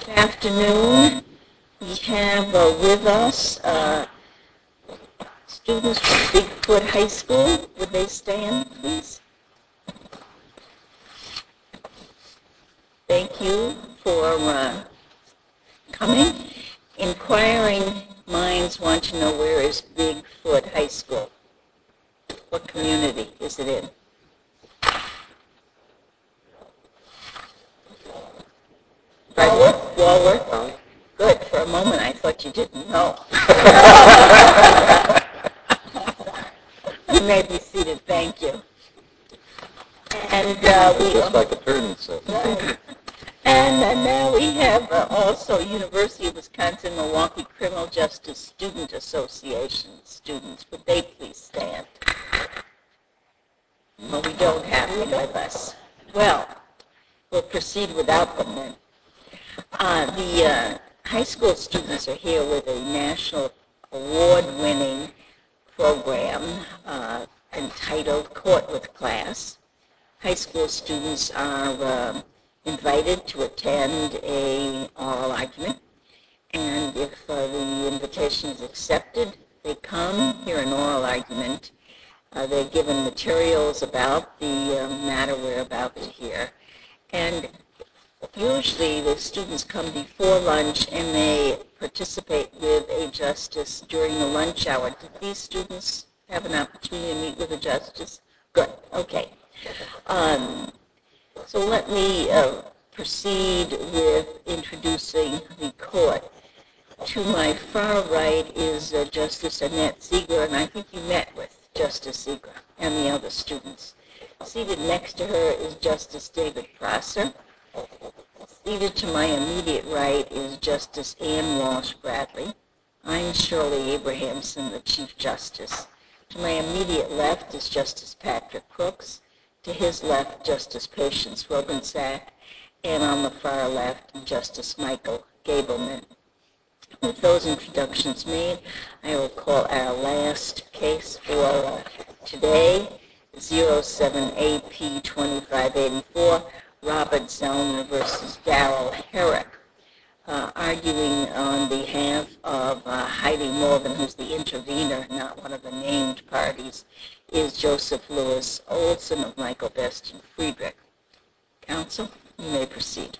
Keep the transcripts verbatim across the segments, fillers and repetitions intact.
Good afternoon. We have uh, with us uh, students from Bigfoot High School. Would they stand, please? Thank you for uh, coming. Inquiring minds want to know, where is Bigfoot High School? What community is it in? Walworth? Walworth? Good. For a moment I thought you didn't know. You may be seated. Thank you. And uh, we just like attorneys. Right. And uh, now we have uh, also University of Wisconsin-Milwaukee Criminal Justice Student Association students. Would they please stand? Well, we don't have them with us. Well, we'll proceed without them then. Uh, the uh, high school students are here with a national award-winning program uh, entitled Court with Class. High school students are uh, invited to attend a oral argument, and if uh, the invitation is accepted, they come hear an oral argument. Uh, they're given materials about the uh, matter we're about to hear, and usually the students come before lunch and they participate with a justice during the lunch hour. Did these students have an opportunity to meet with a justice? Good. Okay. Um, so let me uh, proceed with introducing the court. To my far right is uh, Justice Annette Ziegler, and I think you met with Justice Ziegler and the other students. Seated next to her is Justice David Prosser. Seated to my immediate right is Justice Ann Walsh Bradley. I'm Shirley Abrahamson, the Chief Justice. To my immediate left is Justice Patrick Crooks. To his left, Justice Patience Rogensack. And on the far left, Justice Michael Gableman. With those introductions made, I will call our last case for uh, today, zero seven A P twenty-five eighty-four, Robert Zellner versus Darrell Herrick. Uh, arguing on behalf of uh, Heidi Morgan, who's the intervener, not one of the named parties, is Joseph Lewis Olson of Michael Best and Friedrich. Counsel, you may proceed.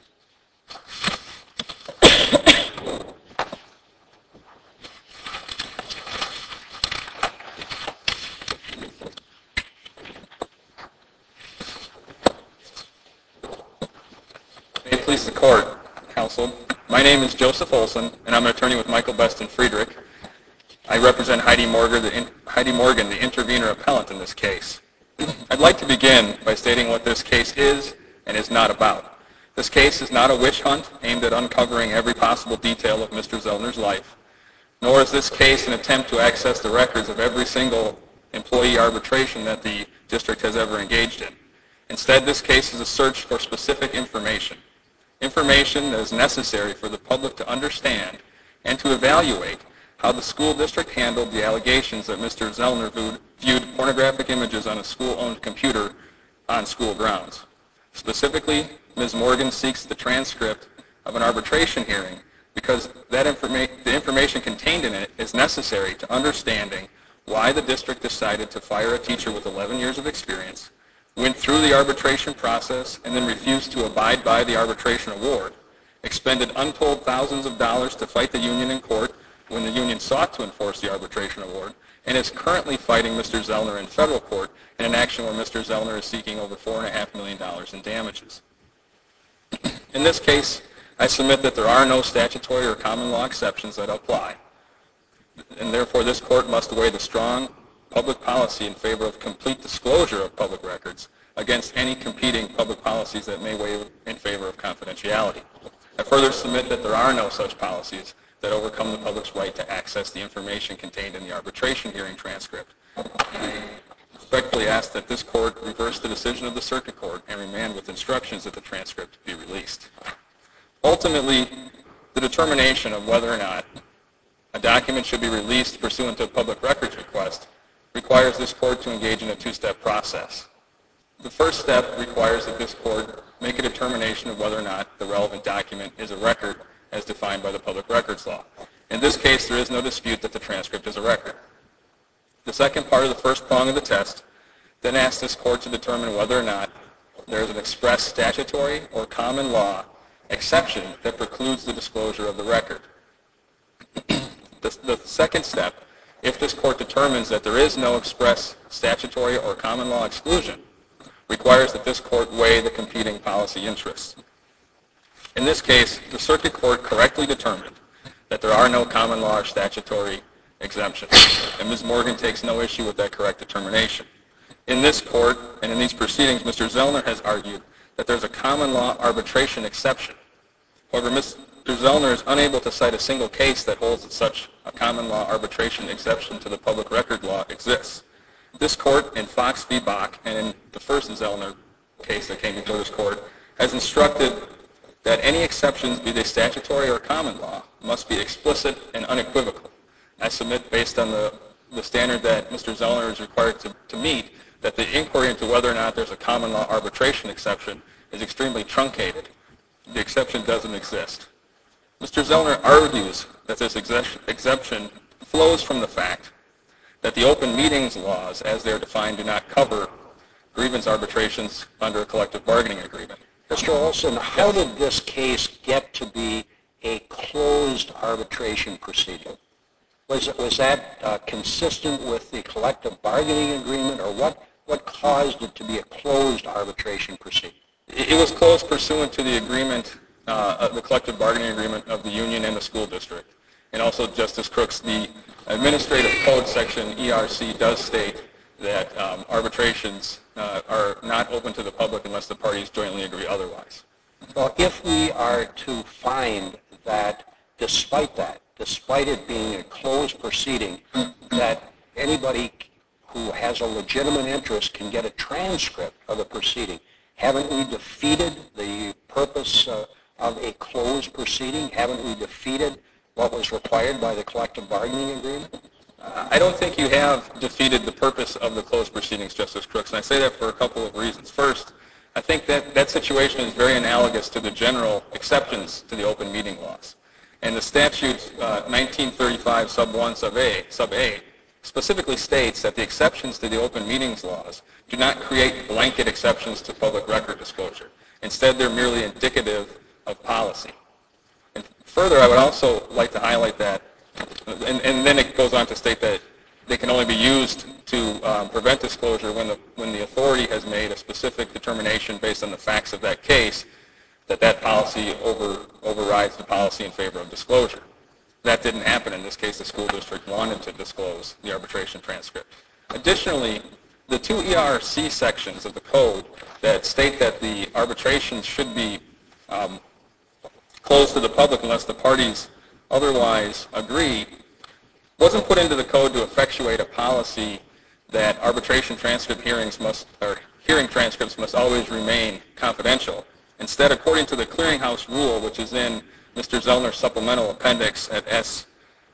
May it please the court, counsel. My name is Joseph Olson, and I'm an attorney with Michael Best and Friedrich. I represent Heidi Morgan, the, in, Heidi Morgan, the intervener appellant in this case. I'd like to begin by stating what this case is and is not about. This case is not a witch hunt aimed at uncovering every possible detail of Mister Zellner's life, nor is this case an attempt to access the records of every single employee arbitration that the district has ever engaged in. Instead, this case is a search for specific information, information that is necessary for the public to understand and to evaluate how the school district handled the allegations that Mister Zellner viewed pornographic images on a school-owned computer on school grounds. Specifically, Miz Morgan seeks the transcript of an arbitration hearing because that informa- the information contained in it is necessary to understanding why the district decided to fire a teacher with eleven years of experience, went through the arbitration process, and then refused to abide by the arbitration award, expended untold thousands of dollars to fight the union in court when the union sought to enforce the arbitration award, and is currently fighting Mister Zellner in federal court in an action where Mister Zellner is seeking over four point five million dollars in damages. In this case, I submit that there are no statutory or common law exceptions that apply, and therefore this court must weigh the strong public policy in favor of complete disclosure of public records against any competing public policies that may weigh in favor of confidentiality. I further submit that there are no such policies that overcome the public's right to access the information contained in the arbitration hearing transcript. I respectfully ask that this court reverse the decision of the circuit court and remand with instructions that the transcript be released. Ultimately, the determination of whether or not a document should be released pursuant to a public records request requires this court to engage in a two-step process. The first step requires that this court make a determination of whether or not the relevant document is a record as defined by the Public Records Law. In this case, there is no dispute that the transcript is a record. The second part of the first prong of the test then asks this court to determine whether or not there is an express statutory or common law exception that precludes the disclosure of the record. the, the second step, if this court determines that there is no express statutory or common law exclusion, requires that this court weigh the competing policy interests. In this case, the circuit court correctly determined that there are no common law or statutory exemptions, and Miz Morgan takes no issue with that correct determination. In this court and in these proceedings, Mister Zellner has argued that there's a common law arbitration exception. However, Mister Zellner is unable to cite a single case that holds that such a common law arbitration exception to the public record law exists. This court in Fox v. Bach and in the first Zellner case that came before this court has instructed that any exceptions, be they statutory or common law, must be explicit and unequivocal. I submit, based on the, the standard that Mister Zellner is required to, to meet, that the inquiry into whether or not there's a common law arbitration exception is extremely truncated. The exception doesn't exist. Mister Zellner argues that this exemption flows from the fact that the open meetings laws, as they're defined, do not cover grievance arbitrations under a collective bargaining agreement. Mister Olson, how did this case get to be a closed arbitration proceeding? Was, it, was that uh, consistent with the collective bargaining agreement, or what, what caused it to be a closed arbitration proceeding? It, it was closed pursuant to the agreement, uh, the collective bargaining agreement of the union and the school district. And also, Justice Crooks, the Administrative Code section E R C does state that um, arbitrations uh, are not open to the public unless the parties jointly agree otherwise. Well, if we are to find that despite that, despite it being a closed proceeding, that anybody who has a legitimate interest can get a transcript of the proceeding, haven't we defeated the purpose uh, of a closed proceeding? Haven't we defeated what was required by the collective bargaining agreement? Uh, I don't think you have defeated the purpose of the closed proceedings, Justice Crooks, and I say that for a couple of reasons. First, I think that that situation is very analogous to the general exceptions to the open meeting laws. And the statute uh, nineteen thirty-five sub one sub A, sub A specifically states that the exceptions to the open meetings laws do not create blanket exceptions to public record disclosure. Instead, they're merely indicative of policy. And further, I would also like to highlight that, and, and then it goes on to state that they can only be used to um, prevent disclosure when the, when the authority has made a specific determination based on the facts of that case that that policy over, overrides the policy in favor of disclosure. That didn't happen in this case. The school district wanted to disclose the arbitration transcript. Additionally, the two E R C sections of the code that state that the arbitrations should be um, closed to the public unless the parties otherwise agree wasn't put into the code to effectuate a policy that arbitration transcript hearings must, or hearing transcripts must always remain confidential. Instead, according to the clearinghouse rule, which is in Mister Zellner's supplemental appendix at S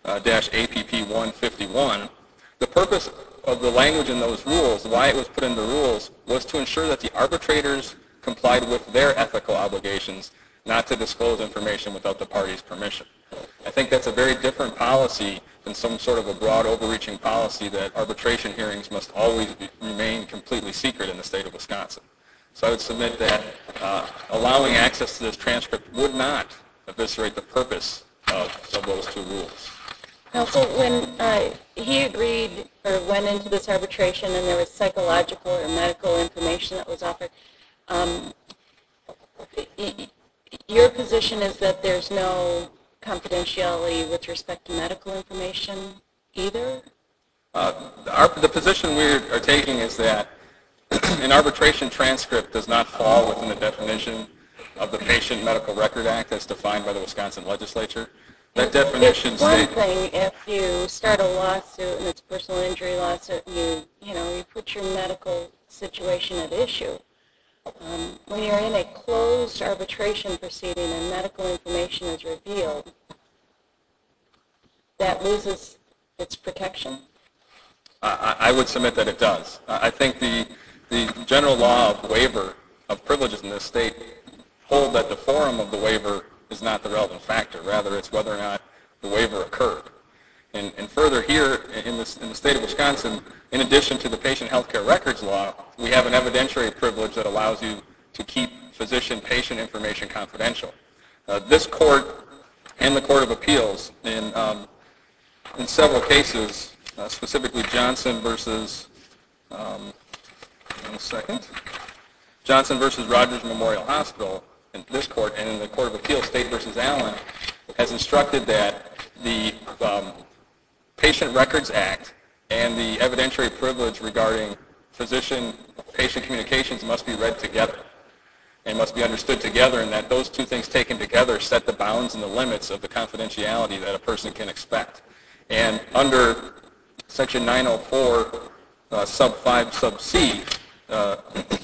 A P P one fifty-one, the purpose of the language in those rules, why it was put in the rules, was to ensure that the arbitrators complied with their ethical obligations not to disclose information without the party's permission. I think that's a very different policy than some sort of a broad overreaching policy that arbitration hearings must always be, remain completely secret in the state of Wisconsin. So I would submit that uh, allowing access to this transcript would not eviscerate the purpose of, of those two rules. Counsel, when uh, he agreed or went into this arbitration and there was psychological or medical information that was offered, um, your position is that there's no confidentiality with respect to medical information either? Uh, our, the position we are taking is that an arbitration transcript does not fall within the definition of the Patient Medical Record Act as defined by the Wisconsin legislature. That definition states... It's one state, thing if you start a lawsuit and it's a personal injury lawsuit and you, you know, you put your medical situation at issue. Um, when you're in a closed arbitration proceeding and medical information is revealed, that loses its protection? I, I would submit that it does. I think the, the general law of waiver of privileges in this state hold that the forum of the waiver is not the relevant factor. Rather, it's whether or not the waiver occurred. And, and further here, in, this, in the state of Wisconsin, in addition to the patient health care records law, we have an evidentiary privilege that allows you to keep physician-patient information confidential. Uh, this court and the Court of Appeals, in, um, in several cases, uh, specifically Johnson versus, um, one second, Johnson versus Rogers Memorial Hospital, in this court, and in the Court of Appeals, State versus Allen, has instructed that the um, Patient Records Act and the evidentiary privilege regarding physician-patient communications must be read together and must be understood together, and that those two things taken together set the bounds and the limits of the confidentiality that a person can expect. And under Section nine oh four, uh, sub five, sub C, uh,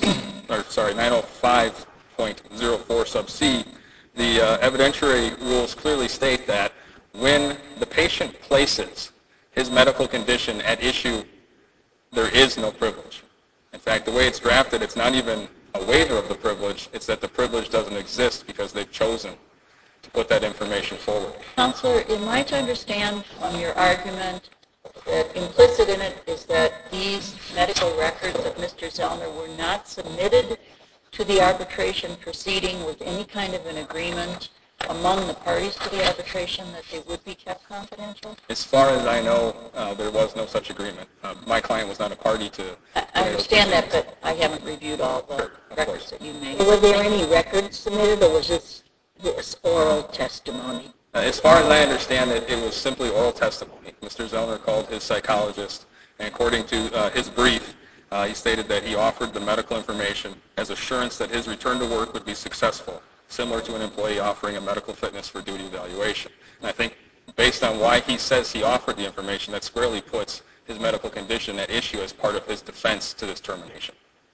or sorry, nine oh five point oh four sub C, the uh, evidentiary rules clearly state that when the patient places his medical condition at issue, there is no privilege. In fact, the way it's drafted, it's not even a waiver of the privilege, it's that the privilege doesn't exist because they've chosen to put that information forward. Counselor, am I to understand from your argument that implicit in it is that these medical records of Mister Zellner were not submitted to the arbitration proceeding with any kind of an agreement among the parties to the arbitration that they would be kept confidential? As far as I know, uh, there was no such agreement. Uh, my client was not a party to... I, I understand that, but I haven't reviewed all the Sure, records that you made. Were there any records submitted, or was this, this oral testimony? Uh, as far as I understand it, it was simply oral testimony. Mister Zellner called his psychologist, and according to uh, his brief, uh, he stated that he offered the medical information as assurance that his return to work would be successful, similar to an employee offering a medical fitness for duty evaluation. And I think based on why he says he offered the information, that squarely puts his medical condition at issue as part of his defense to this termination.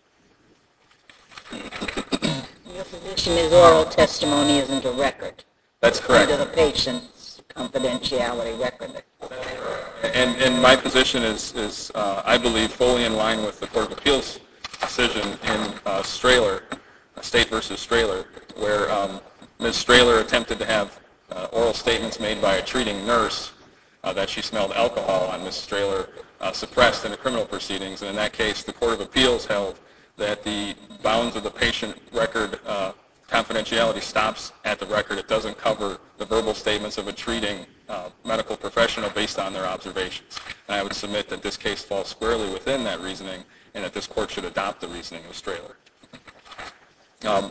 Your position is oral testimony isn't a record. That's correct. Under the patient's confidentiality record. And, and my position is, is uh, I believe, fully in line with the Court of Appeals decision in uh, Strahler, State versus Strahler, where um, Miz Strahler attempted to have uh, oral statements made by a treating nurse uh, that she smelled alcohol on Miz Strahler uh, suppressed in the criminal proceedings. And in that case, the Court of Appeals held that the bounds of the patient record uh, confidentiality stops at the record. It doesn't cover the verbal statements of a treating uh, medical professional based on their observations. And I would submit that this case falls squarely within that reasoning and that this court should adopt the reasoning of Strahler. Um,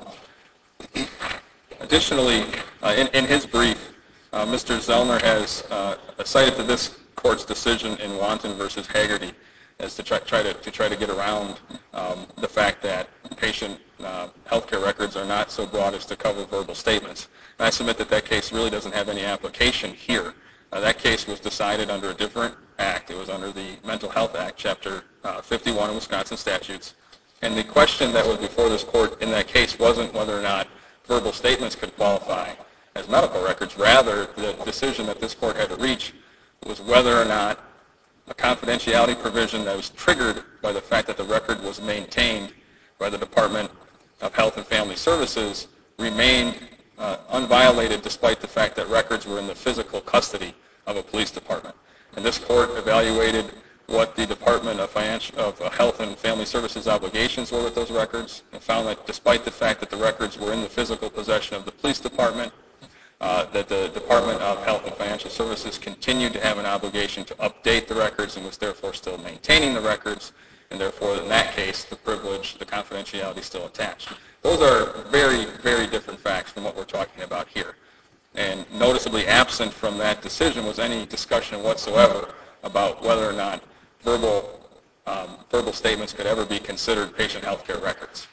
additionally, uh, in, in his brief, uh, Mister Zellner has uh, cited to this court's decision in Wanton versus Haggerty as to try, try to, to try to get around um, the fact that patient uh, healthcare records are not so broad as to cover verbal statements. And I submit that that case really doesn't have any application here. Uh, that case was decided under a different act. It was under the Mental Health Act, Chapter uh, fifty-one of Wisconsin statutes. And the question that was before this court in that case wasn't whether or not verbal statements could qualify as medical records. Rather, the decision that this court had to reach was whether or not a confidentiality provision that was triggered by the fact that the record was maintained by the Department of Health and Family Services remained uh, unviolated despite the fact that records were in the physical custody of a police department. And this court evaluated what the Department of, Financial, of Health and Family Services obligations were with those records and found that despite the fact that the records were in the physical possession of the police department, uh, that the Department of Health and Financial Services continued to have an obligation to update the records and was therefore still maintaining the records, and therefore in that case the privilege, the confidentiality is still attached. Those are very, very different facts from what we're talking about here. And noticeably absent from that decision was any discussion whatsoever about whether or not verbal, um, verbal statements could ever be considered patient health care records.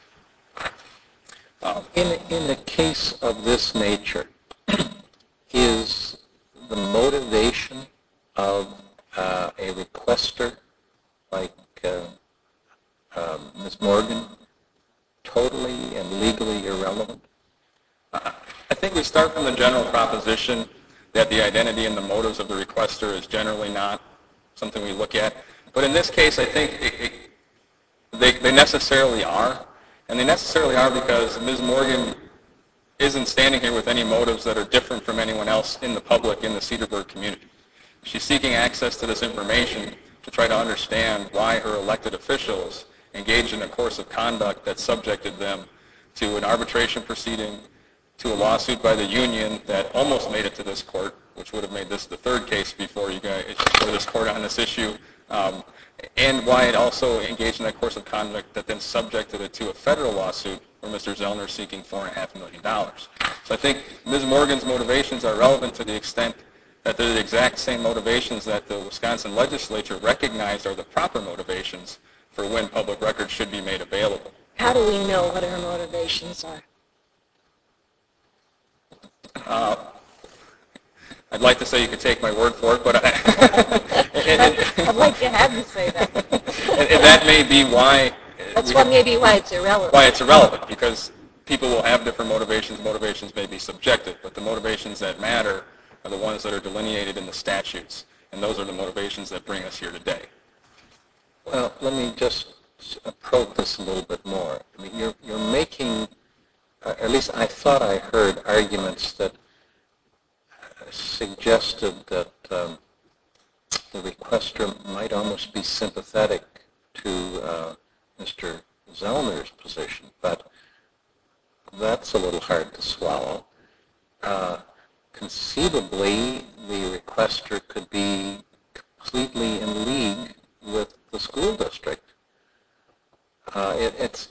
Um, in, in a case of this nature, is the motivation of uh, a requester like uh, um, Miz Morgan totally and legally irrelevant? I think we start from the general proposition that the identity and the motives of the requester is generally not something we look at. But in this case, I think it, it, they, they necessarily are. And they necessarily are because Miz Morgan isn't standing here with any motives that are different from anyone else in the public in the Cedarburg community. She's seeking access to this information to try to understand why her elected officials engaged in a course of conduct that subjected them to an arbitration proceeding, to a lawsuit by the union that almost made it to this court, which would have made this the third case before you guys, before this court on this issue, um, and why it also engaged in that course of conduct that then subjected it to a federal lawsuit where Mister Zellner is seeking four and a half million dollars. So I think Miz Morgan's motivations are relevant to the extent that they're the exact same motivations that the Wisconsin legislature recognized are the proper motivations for when public records should be made available. How do we know what her motivations are? Uh, I'd like to say you could take my word for it, but I, and, and, I'd like to have you say that. and, and that may be why That's what maybe why it's irrelevant. why it's irrelevant, because people will have different motivations. Motivations may be subjective, but the motivations that matter are the ones that are delineated in the statutes, and those are the motivations that bring us here today. Well, let me just probe this a little bit more. I mean, you're, you're making, uh, at least I thought I heard arguments that suggested that um, the requester might almost be sympathetic to uh, Mister Zellner's position, but that's a little hard to swallow. Uh, conceivably, the requester could be completely in league with the school district. Uh, it, it's,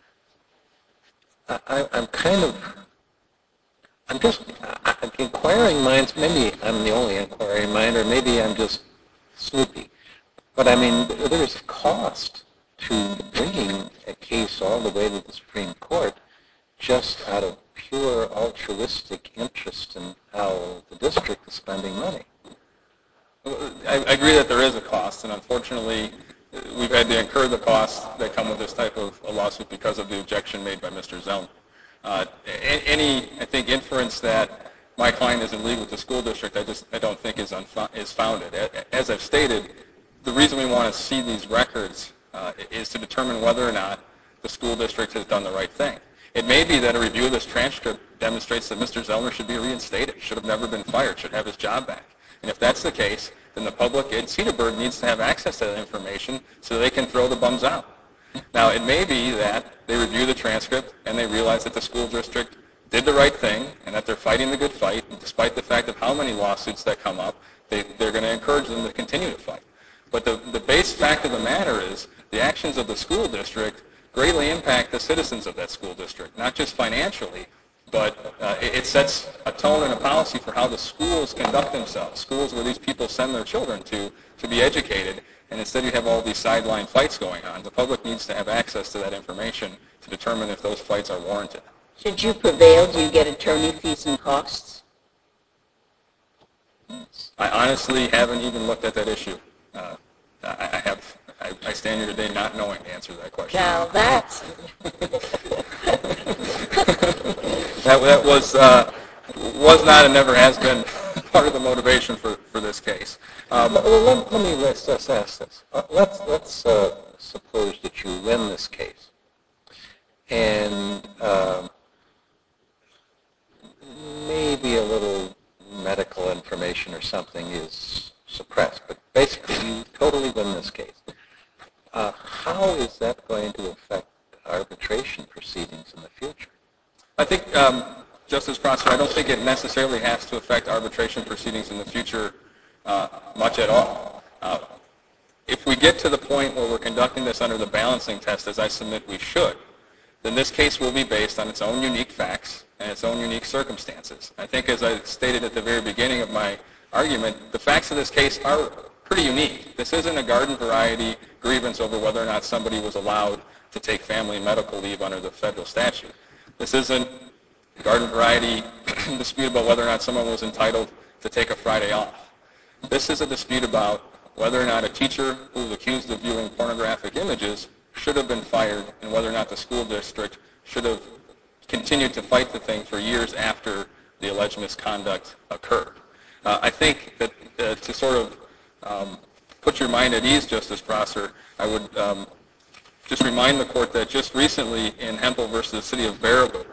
I, I'm kind of, I'm just, I, inquiring minds, maybe I'm the only inquiring mind, or maybe I'm just snoopy. But I mean, there's a cost to bringing a case all the way to the Supreme Court just out of pure altruistic interest in how the district is spending money. I, I agree that there is a cost, and unfortunately, we've had to incur the costs that come with this type of a lawsuit because of the objection made by Mister Zellner. Uh, any, I think, inference that my client is in league with the school district, I just, I don't think is, unfo- is founded. As I've stated, the reason we want to see these records uh, is to determine whether or not the school district has done the right thing. It may be that a review of this transcript demonstrates that Mister Zellner should be reinstated, should have never been fired, should have his job back. And if that's the case, then the public in Cedarburg needs to have access to that information so they can throw the bums out. Now, it may be that they review the transcript and they realize that the school district did the right thing and that they're fighting the good fight, and despite the fact of how many lawsuits that come up, they, they're going to encourage them to continue to fight. But the, the base fact of the matter is the actions of the school district greatly impact the citizens of that school district, not just financially, but uh, it, it sets a tone and a policy for how the schools conduct themselves, schools where these people send their children to to be educated, and instead you have all these sideline fights going on. The public needs to have access to that information to determine if those fights are warranted. Should you prevail, do you get attorney fees and costs? I honestly haven't even looked at that issue. Uh, I, I have. I, I stand here today not knowing the answer to that question. Now that's... that, that was uh, was not and never has been part of the motivation for, for this case. Um, well, let, let me let's, let's ask this. Uh, let's let's uh, suppose that you win this case, and um, maybe a little medical information or something is suppressed, but basically you totally win this case. Uh, how is that going to affect arbitration proceedings in the future? I think, um, Justice Prosser, I don't think it necessarily has to affect arbitration proceedings in the future uh, much at all. Uh, if we get to the point where we're conducting this under the balancing test, as I submit we should, then this case will be based on its own unique facts and its own unique circumstances. I think, as I stated at the very beginning of my argument, the facts of this case are pretty unique. This isn't a garden variety grievance over whether or not somebody was allowed to take family and medical leave under the federal statute. This isn't a garden variety dispute about whether or not someone was entitled to take a Friday off. This is a dispute about whether or not a teacher who was accused of viewing pornographic images should have been fired, and whether or not the school district should have continued to fight the thing for years after the alleged misconduct occurred. Uh, I think that uh, to sort of um, put your mind at ease, Justice Prosser, I would um, just remind the court that just recently in Hempel versus the City of Baraboo,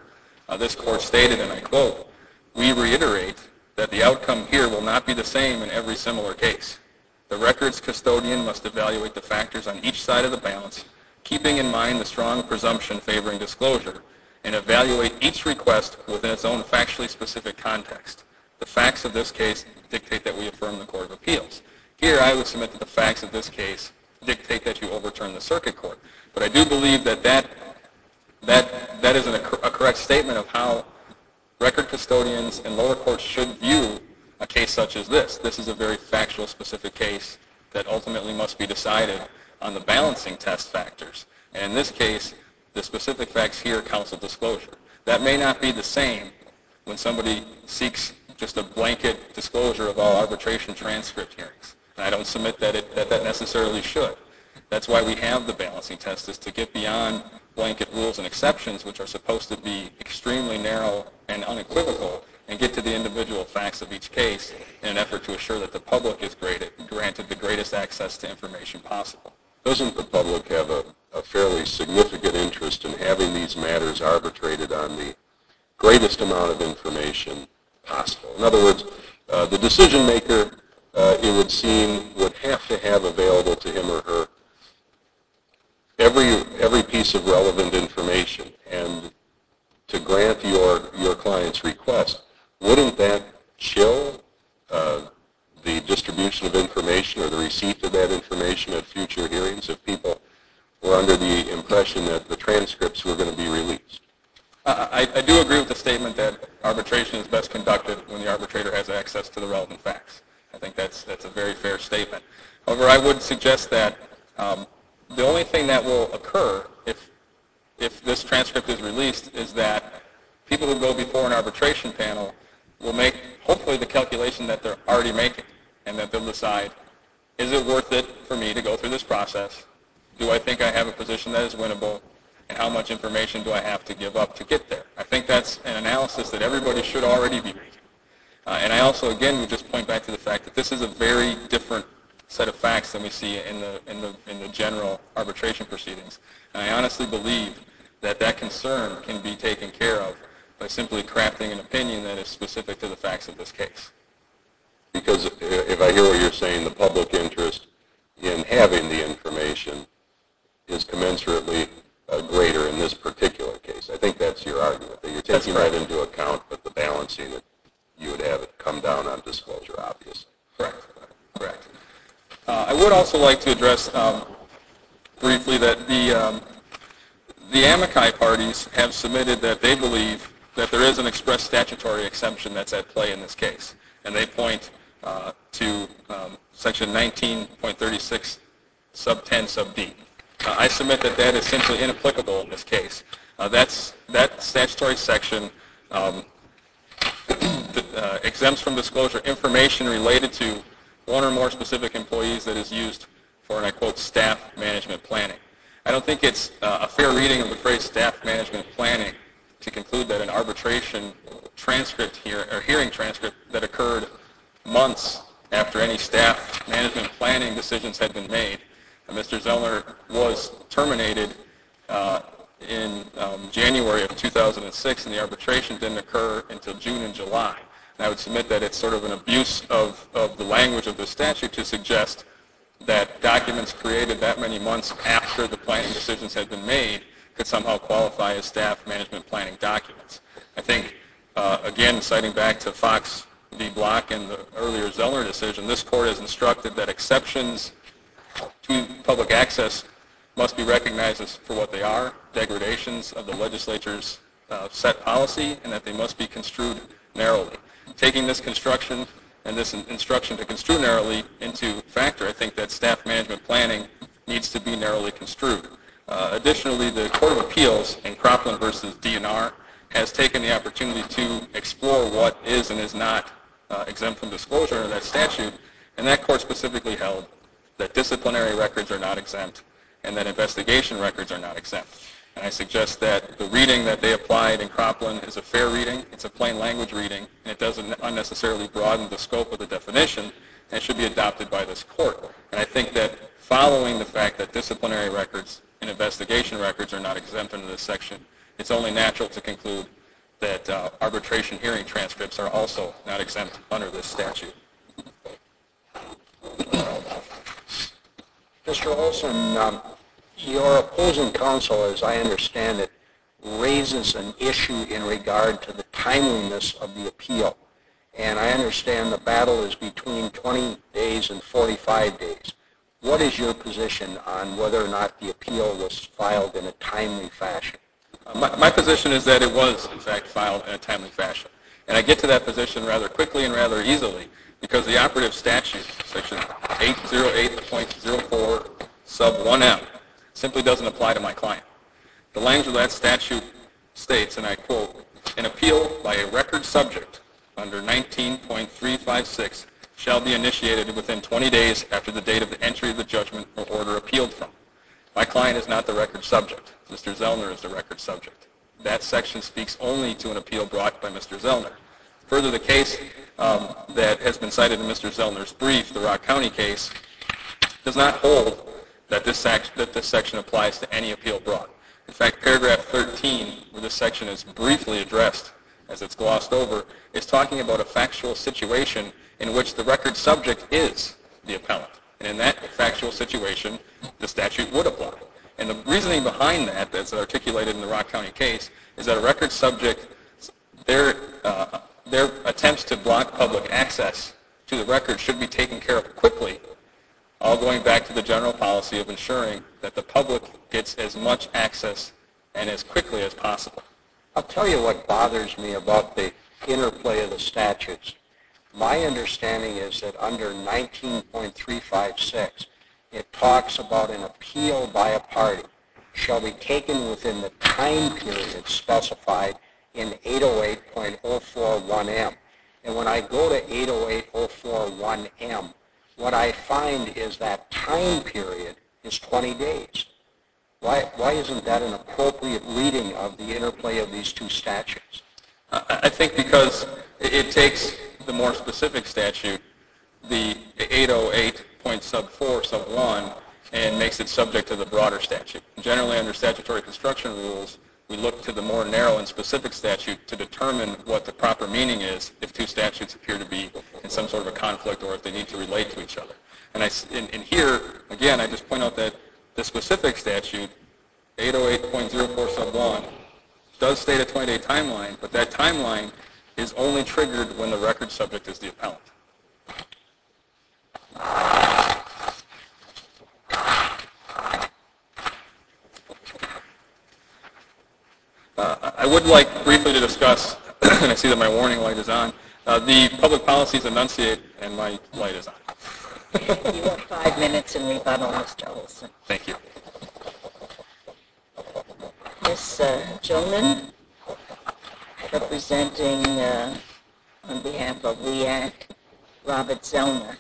uh, this court stated, and I quote, "We reiterate that the outcome here will not be the same in every similar case. The records custodian must evaluate the factors on each side of the balance, keeping in mind the strong presumption favoring disclosure, and evaluate each request within its own factually specific context. The facts of this case dictate that we affirm the Court of Appeals." Here, I would submit that the facts of this case dictate that you overturn the circuit court. But I do believe that that, that, that isn't a, cor- a correct statement of how record custodians and lower courts should view a case such as this. This is a very factual, specific case that ultimately must be decided on the balancing test factors. And in this case, the specific facts here counsel disclosure. That may not be the same when somebody seeks just a blanket disclosure of all arbitration transcript hearings. And I don't submit that it, that, that necessarily should. That's why we have the balancing test, is to get beyond blanket rules and exceptions, which are supposed to be extremely narrow and unequivocal, and get to the individual facts of each case in an effort to assure that the public is graded, granted the greatest access to information possible. Doesn't the public have a, a fairly significant interest in having these matters arbitrated on the greatest amount of information possible? In other words, uh, the decision maker, uh, it would seem, would have to have available to him or her every every piece of relevant information. And to grant your your client's request, wouldn't that chill uh, the distribution of information or the receipt of that information at future hearings if people were under the impression that the transcripts were going to be released? Uh, I, I do agree with the statement that arbitration is best conducted when the arbitrator has access to the relevant facts. I think that's that's a very fair statement. However, I would suggest that um, the only thing that will occur if if this transcript is released is that people who go before an arbitration panel will make hopefully the calculation that they're already making, and that they'll decide, is it worth it for me to go through this process? Do I think I have a position that is winnable? And how much information do I have to give up to get there? I think that's an analysis that everybody should already be making. Uh, and I also, again, would just point back to the fact that this is a very different set of facts than we see in the, in the, in the general arbitration proceedings. And I honestly believe that that concern can be taken care of by simply crafting an opinion that is specific to the facts of this case. Because if I hear what you're saying, the public interest in having the information is commensurately uh, greater in this particular case. I think that's your argument, that you're taking that into account, but the balancing, it, you would have it come down on disclosure, obviously. Correct. Correct. Uh, I would also like to address um, briefly that the um, the amici parties have submitted that they believe that there is an express statutory exemption that's at play in this case, and they point uh, to um, section nineteen point thirty-six sub ten sub D. Uh, I submit that that is simply inapplicable in this case. Uh, that's that statutory section um, uh, exempts from disclosure information related to one or more specific employees that is used for, and I quote, staff management planning. I don't think it's uh, a fair reading of the phrase staff management planning to conclude that an arbitration transcript here, or hearing transcript that occurred months after any staff management planning decisions had been made. And Mister Zellner was terminated uh, in um, January of two thousand six, and the arbitration didn't occur until June and July. And I would submit that it's sort of an abuse of, of the language of the statute to suggest that documents created that many months after the planning decisions had been made could somehow qualify as staff management planning documents. I think, uh, again, citing back to Fox v. Block and the earlier Zellner decision, this court has instructed that exceptions to public access must be recognized as for what they are, degradations of the legislature's uh, set policy, and that they must be construed narrowly. Taking this construction and this instruction to construe narrowly into factor, I think that staff management planning needs to be narrowly construed. Uh, additionally, the Court of Appeals in Cropland versus D N R has taken the opportunity to explore what is and is not uh, exempt from disclosure under that statute, and that court specifically held that disciplinary records are not exempt and that investigation records are not exempt. And I suggest that the reading that they applied in Cropland is a fair reading, it's a plain language reading, and it doesn't unnecessarily broaden the scope of the definition, and should be adopted by this court. And I think that following the fact that disciplinary records and investigation records are not exempt under this section, it's only natural to conclude that uh, arbitration hearing transcripts are also not exempt under this statute. Mister Olson, um, your opposing counsel, as I understand it, raises an issue in regard to the timeliness of the appeal. And I understand the battle is between twenty days and forty-five days. What is your position on whether or not the appeal was filed in a timely fashion? Uh, my, my position is that it was, in fact, filed in a timely fashion. And I get to that position rather quickly and rather easily because the operative statute, section eight oh eight point oh four sub one M, simply doesn't apply to my client. The language of that statute states, and I quote, "An appeal by a record subject under nineteen point three five six shall be initiated within twenty days after the date of the entry of the judgment or order appealed from." My client is not the record subject. Mister Zellner is the record subject. That section speaks only to an appeal brought by Mister Zellner. Further, the case um, that has been cited in Mister Zellner's brief, the Rock County case, does not hold that this, sec- that this section applies to any appeal brought. In fact, paragraph thirteen, where this section is briefly addressed, as it's glossed over, is talking about a factual situation in which the record subject is the appellant. And in that factual situation, the statute would apply. And the reasoning behind that, that's articulated in the Rock County case, is that a record subject, their, uh, their attempts to block public access to the record should be taken care of quickly, all going back to the general policy of ensuring that the public gets as much access and as quickly as possible. I'll tell you what bothers me about the interplay of the statutes. My understanding is that under nineteen point three five six, it talks about an appeal by a party shall be taken within the time period specified in eight oh eight point oh four one M. And when I go to eight oh eight point oh four one M, what I find is that time period is twenty days. Why, why isn't that an appropriate reading of the interplay of these two statutes? I think because it takes the more specific statute, the eight oh eight point sub four sub one, and makes it subject to the broader statute. Generally, under statutory construction rules, we look to the more narrow and specific statute to determine what the proper meaning is if two statutes appear to be in some sort of a conflict or if they need to relate to each other. And, I, and, and here, again, I just point out that the specific statute, eight oh eight point oh four sub one, does state a twenty-day timeline, but that timeline is only triggered when the record subject is the appellant. Uh, I would like briefly to discuss, and I see that my warning light is on, uh, the public policies enunciate, and my light is on. You have five minutes in rebuttal, Mister Olson. Thank you. Miz Uh, Jonan, representing uh, on behalf of W E A C, Robert Zellner.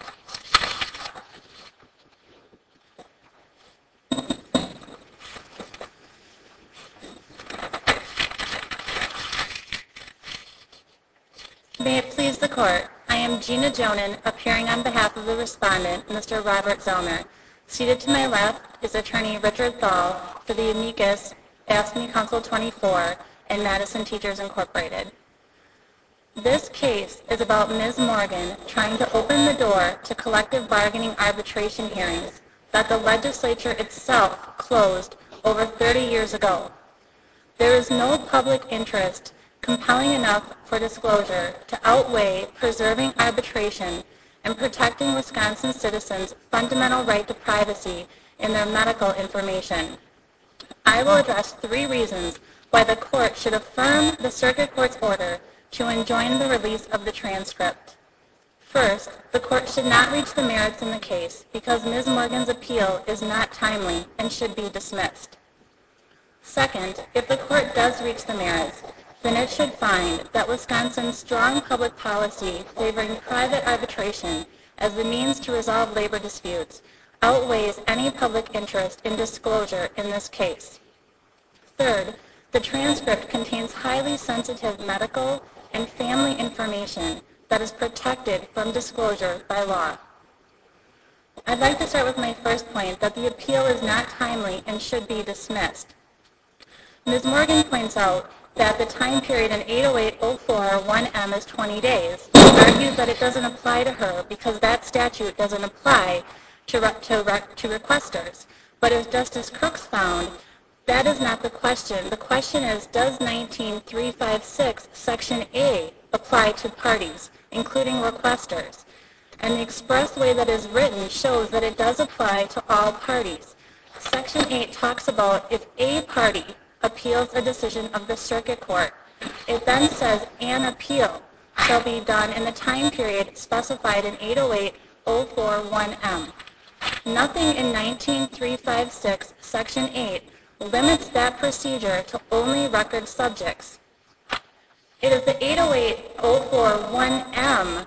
May it please the Court, I am Gina Jonan, appearing on behalf of the respondent, Mister Robert Zellner. Seated to my left is Attorney Richard Thal for the amicus AFSCME Council twenty-four and Madison Teachers Incorporated. This case is about Miz Morgan trying to open the door to collective bargaining arbitration hearings that the legislature itself closed over thirty years ago. There is no public interest compelling enough for disclosure to outweigh preserving arbitration and protecting Wisconsin citizens' fundamental right to privacy in their medical information. I will address three reasons why the Court should affirm the Circuit Court's order to enjoin the release of the transcript. First, the Court should not reach the merits in the case because Miz Morgan's appeal is not timely and should be dismissed. Second, if the Court does reach the merits, then it should find that Wisconsin's strong public policy favoring private arbitration as the means to resolve labor disputes outweighs any public interest in disclosure in this case. Third, the transcript contains highly sensitive medical and family information that is protected from disclosure by law. I'd like to start with my first point that the appeal is not timely and should be dismissed. Miz Morgan points out that the time period in eight oh eight oh four one M is twenty days, argues that it doesn't apply to her because that statute doesn't apply to, re- to, re- to requesters. But as Justice Crooks found, that is not the question. The question is, does nineteen three fifty-six Section A apply to parties, including requesters? And the express way that is written shows that it does apply to all parties. Section eight talks about if a party appeals a decision of the circuit court, it then says an appeal shall be done in the time period specified in eight oh eight oh four one M. Nothing in nineteen three fifty-six Section eight limits that procedure to only record subjects. It is the eight oh eight oh four one M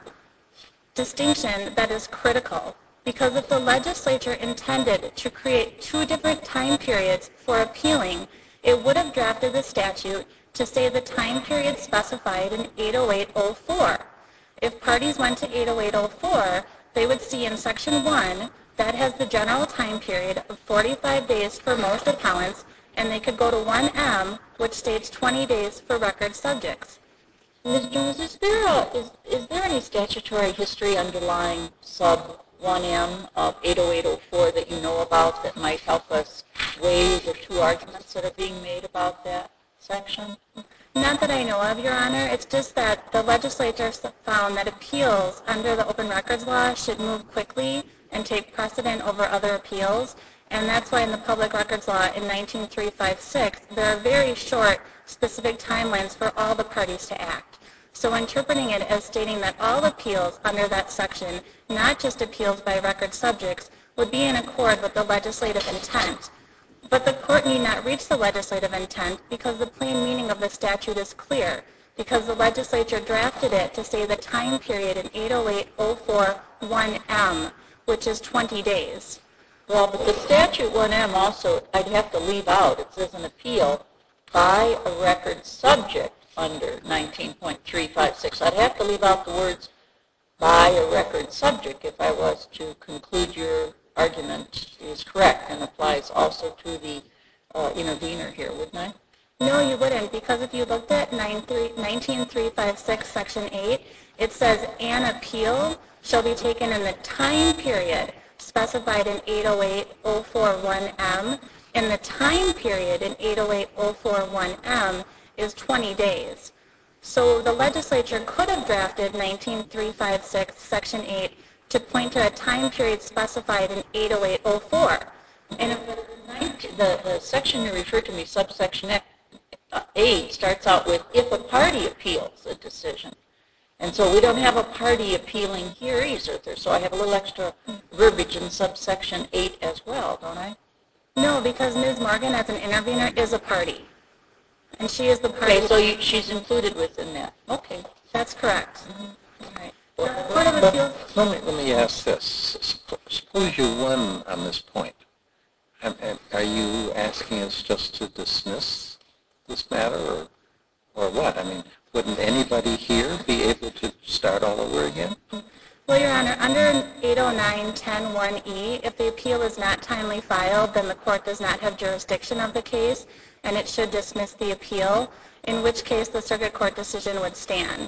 distinction that is critical, because if the legislature intended to create two different time periods for appealing, it would have drafted the statute to say the time period specified in eight oh eight oh four. If parties went to eight oh eight oh four, they would see in Section one that has the general time period of forty-five days for most appellants, and they could go to one M, which states twenty days for record subjects. Miz Jones, is there, a, is, is there any statutory history underlying sub one M of eight oh eight oh four that you know about that might help us weigh the two arguments that are being made about that section? Not that I know of, Your Honor. It's just that the legislature found that appeals under the Open Records Law should move quickly and take precedent over other appeals. And that's why in the Public Records Law in nineteen three fifty-six, there are very short, specific timelines for all the parties to act. So interpreting it as stating that all appeals under that section, not just appeals by record subjects, would be in accord with the legislative intent. But the court need not reach the legislative intent because the plain meaning of the statute is clear, because the legislature drafted it to say the time period in eight oh eight oh four one M, which is twenty days. Well, but the statute one M also, I'd have to leave out, it says an appeal by a record subject under nineteen point three five six. I'd have to leave out the words by a record subject if I was to conclude your argument is correct and applies also to the uh, intervener here, wouldn't I? No, you wouldn't, because if you looked at nineteen three fifty-six Section eight, it says an appeal shall be taken in the time period specified in eight oh eight oh four one M, and the time period in eight oh eight oh four one M is twenty days. So the legislature could have drafted nineteen three fifty-six Section eight to point to a time period specified in eight oh eight oh four. And if the, the, the section you referred to me, subsection eight, starts out with if a party appeals a decision. And so we don't have a party appealing here either, so I have a little extra verbiage in subsection eight as well, don't I? No, because Miz Morgan, as an intervener, is a party. And she is the party. Okay, so you, she's included within that. Okay. That's correct. Mm-hmm. All right. The Court of Appeals. Let me, let me ask this. Suppose you won on this point. Are you asking us just to dismiss this matter, or, or what? I mean, wouldn't anybody here be able to start all over again? Well, Your Honor, under eight oh nine ten one E, if the appeal is not timely filed, then the court does not have jurisdiction of the case, and it should dismiss the appeal, in which case the circuit court decision would stand.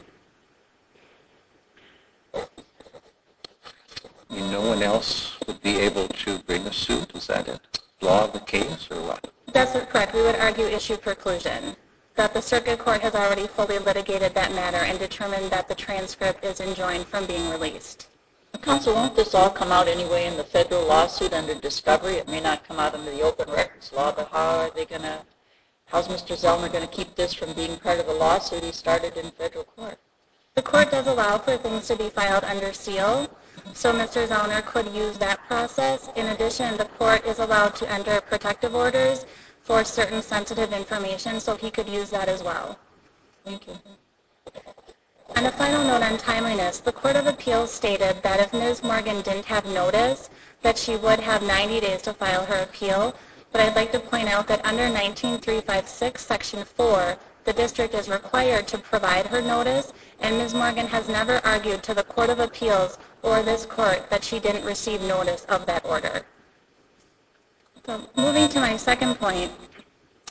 I mean, no one else would be able to bring a suit? Is that it? Law of the case, or what? That's correct. We would argue issue preclusion, that the circuit court has already fully litigated that matter and determined that the transcript is enjoined from being released. Counsel, won't this all come out anyway in the federal lawsuit under discovery? It may not come out under the open records law, but how are they going to, how's Mister Zellner going to keep this from being part of a lawsuit he started in federal court? The court does allow for things to be filed under seal, so Mister Zellner could use that process. In addition, the court is allowed to enter protective orders for certain sensitive information, so he could use that as well. Thank you. On a final note on timeliness, the Court of Appeals stated that if Miz Morgan didn't have notice, that she would have ninety days to file her appeal, but I'd like to point out that under nineteen three fifty-six Section four, the district is required to provide her notice, and Miz Morgan has never argued to the Court of Appeals or this court that she didn't receive notice of that order. So moving to my second point,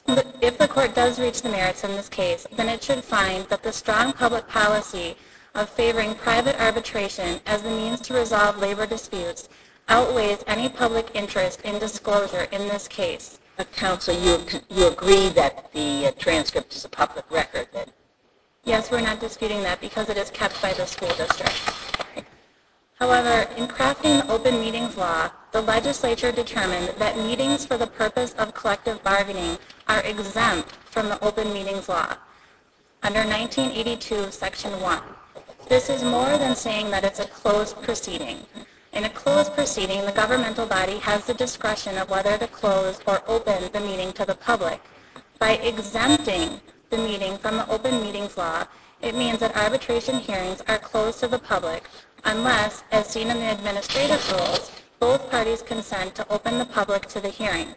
If the court does reach the merits in this case, then it should find that the strong public policy of favoring private arbitration as the means to resolve labor disputes outweighs any public interest in disclosure in this case. Uh, Counsel, you, you agree that the uh, transcript is a public record then? Yes, we're not disputing that because it is kept by the school district. However, in crafting the open meetings law, the legislature determined that meetings for the purpose of collective bargaining are exempt from the open meetings law under nineteen eighty-two, section one. This is more than saying that it's a closed proceeding. In a closed proceeding, the governmental body has the discretion of whether to close or open the meeting to the public. By exempting the meeting from the open meetings law, it means that arbitration hearings are closed to the public unless, as seen in the administrative rules, both parties consent to open the public to the hearing.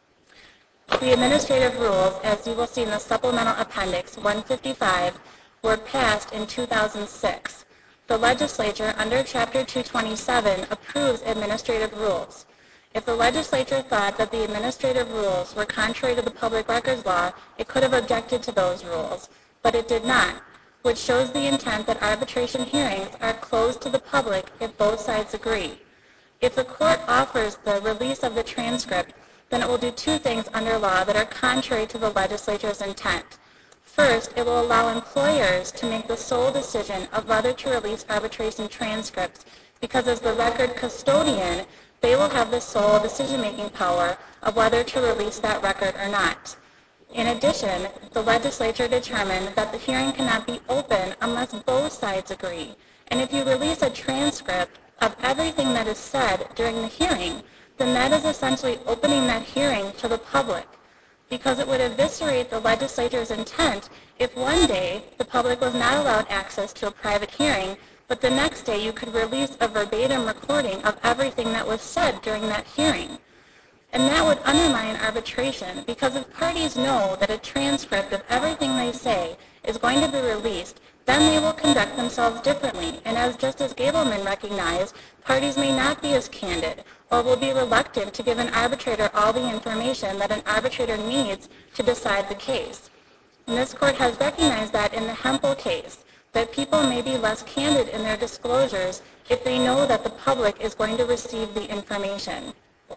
The administrative rules, as you will see in the supplemental appendix one fifty-five, were passed in two thousand six. The legislature, under Chapter two twenty-seven, approves administrative rules. If the legislature thought that the administrative rules were contrary to the public records law, it could have objected to those rules, but it did not, which shows the intent that arbitration hearings are closed to the public if both sides agree. If the court offers the release of the transcript, then it will do two things under law that are contrary to the legislature's intent. First, it will allow employers to make the sole decision of whether to release arbitration transcripts because as the record custodian, they will have the sole decision-making power of whether to release that record or not. In addition, the legislature determined that the hearing cannot be open unless both sides agree. And if you release a transcript of everything that is said during the hearing, then that is essentially opening that hearing to the public, because it would eviscerate the legislature's intent if one day the public was not allowed access to a private hearing, but the next day you could release a verbatim recording of everything that was said during that hearing. And that would undermine arbitration, because if parties know that a transcript of everything they say is going to be released, then they will conduct themselves differently. And as Justice Gableman recognized, parties may not be as candid or will be reluctant to give an arbitrator all the information that an arbitrator needs to decide the case. And this court has recognized that in the Hempel case, that people may be less candid in their disclosures if they know that the public is going to receive the information.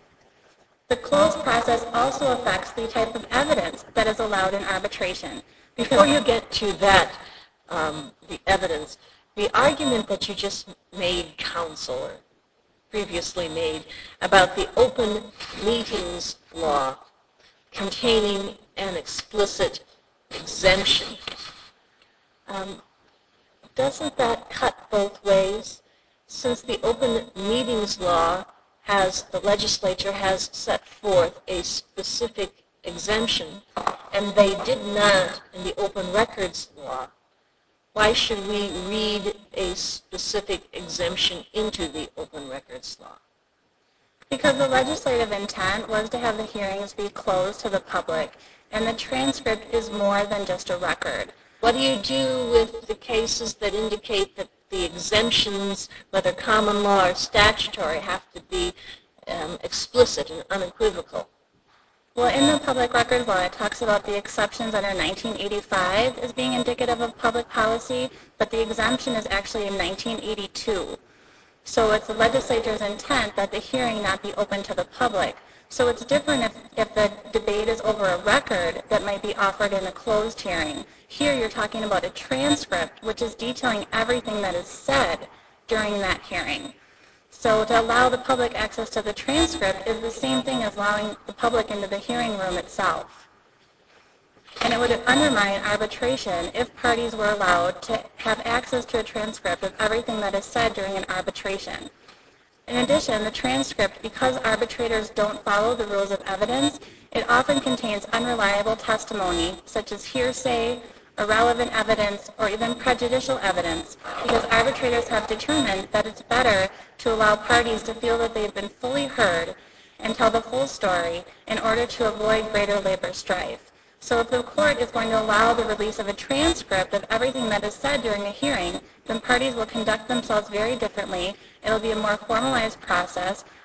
The closed process also affects the type of evidence that is allowed in arbitration. Before you get to that, um, the evidence, the argument that you just made, counsel, or previously made, about the open meetings law containing an explicit exemption, um, doesn't that cut both ways? Since the open meetings law has, the legislature has set forth a specific exemption, and they did not in the open records law, why should we read a specific exemption into the open records law? Because the legislative intent was to have the hearings be closed to the public, and the transcript is more than just a record. What do you do with the cases that indicate that the exemptions, whether common law or statutory, have to be um, explicit and unequivocal? Well, in the public records law, it talks about the exceptions under nineteen eighty-five as being indicative of public policy, but the exemption is actually in nineteen eighty-two. So it's the legislature's intent that the hearing not be open to the public. So it's different if, if the debate is over a record that might be offered in a closed hearing. Here you're talking about a transcript, which is detailing everything that is said during that hearing. So to allow the public access to the transcript is the same thing as allowing the public into the hearing room itself. And it would undermine arbitration if parties were allowed to have access to a transcript of everything that is said during an arbitration. In addition, the transcript, because arbitrators don't follow the rules of evidence, it often contains unreliable testimony, such as hearsay, irrelevant evidence, or even prejudicial evidence, because arbitrators have determined that it's better to allow parties to feel that they've been fully heard and tell the full story in order to avoid greater labor strife. So if the court is going to allow the release of a transcript of everything that is said during a hearing, then parties will conduct themselves very differently. It'll be a more formalized process.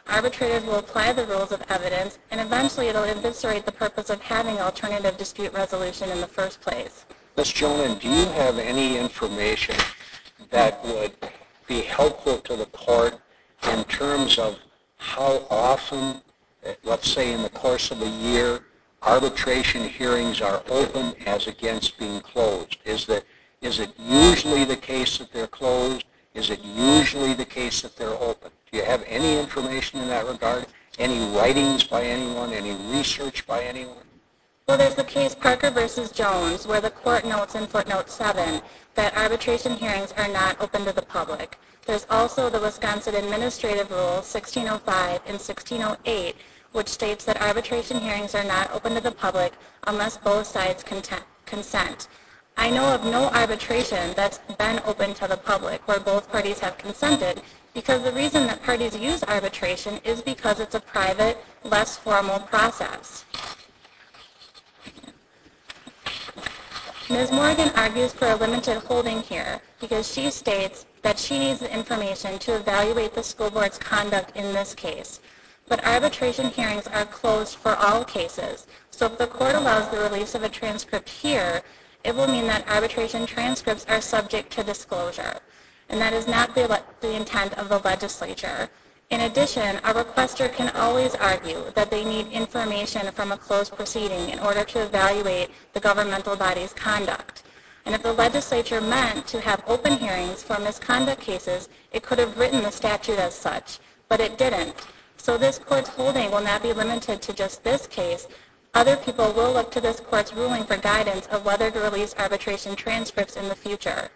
arbitrators will apply the rules of evidence, and eventually it'll eviscerate the purpose of having alternative dispute resolution in the first place. Miz Jonan, do you have any information that would be helpful to the court in terms of how often, let's say in the course of a year, arbitration hearings are open as against being closed? Is that, is it usually the case that they're closed? Is it usually the case that they're open? Do you have any information in that regard? Any writings by anyone? Any research by anyone? Well, there's the case Parker versus Jones, where the court notes in footnote seven that arbitration hearings are not open to the public. There's also the Wisconsin Administrative Rule sixteen oh five and sixteen oh eight, which states that arbitration hearings are not open to the public unless both sides consent. I know of no arbitration that's been open to the public where both parties have consented, because the reason that parties use arbitration is because it's a private, less formal process. Miz Morgan argues for a limited holding here because she states that she needs the information to evaluate the school board's conduct in this case. But arbitration hearings are closed for all cases, so if the court allows the release of a transcript here, it will mean that arbitration transcripts are subject to disclosure, and that is not the, the intent of the legislature. In addition, a requester can always argue that they need information from a closed proceeding in order to evaluate the governmental body's conduct. And if the legislature meant to have open hearings for misconduct cases, it could have written the statute as such, but it didn't. So this court's holding will not be limited to just this case. Other people will look to this court's ruling for guidance of whether to release arbitration transcripts in the future.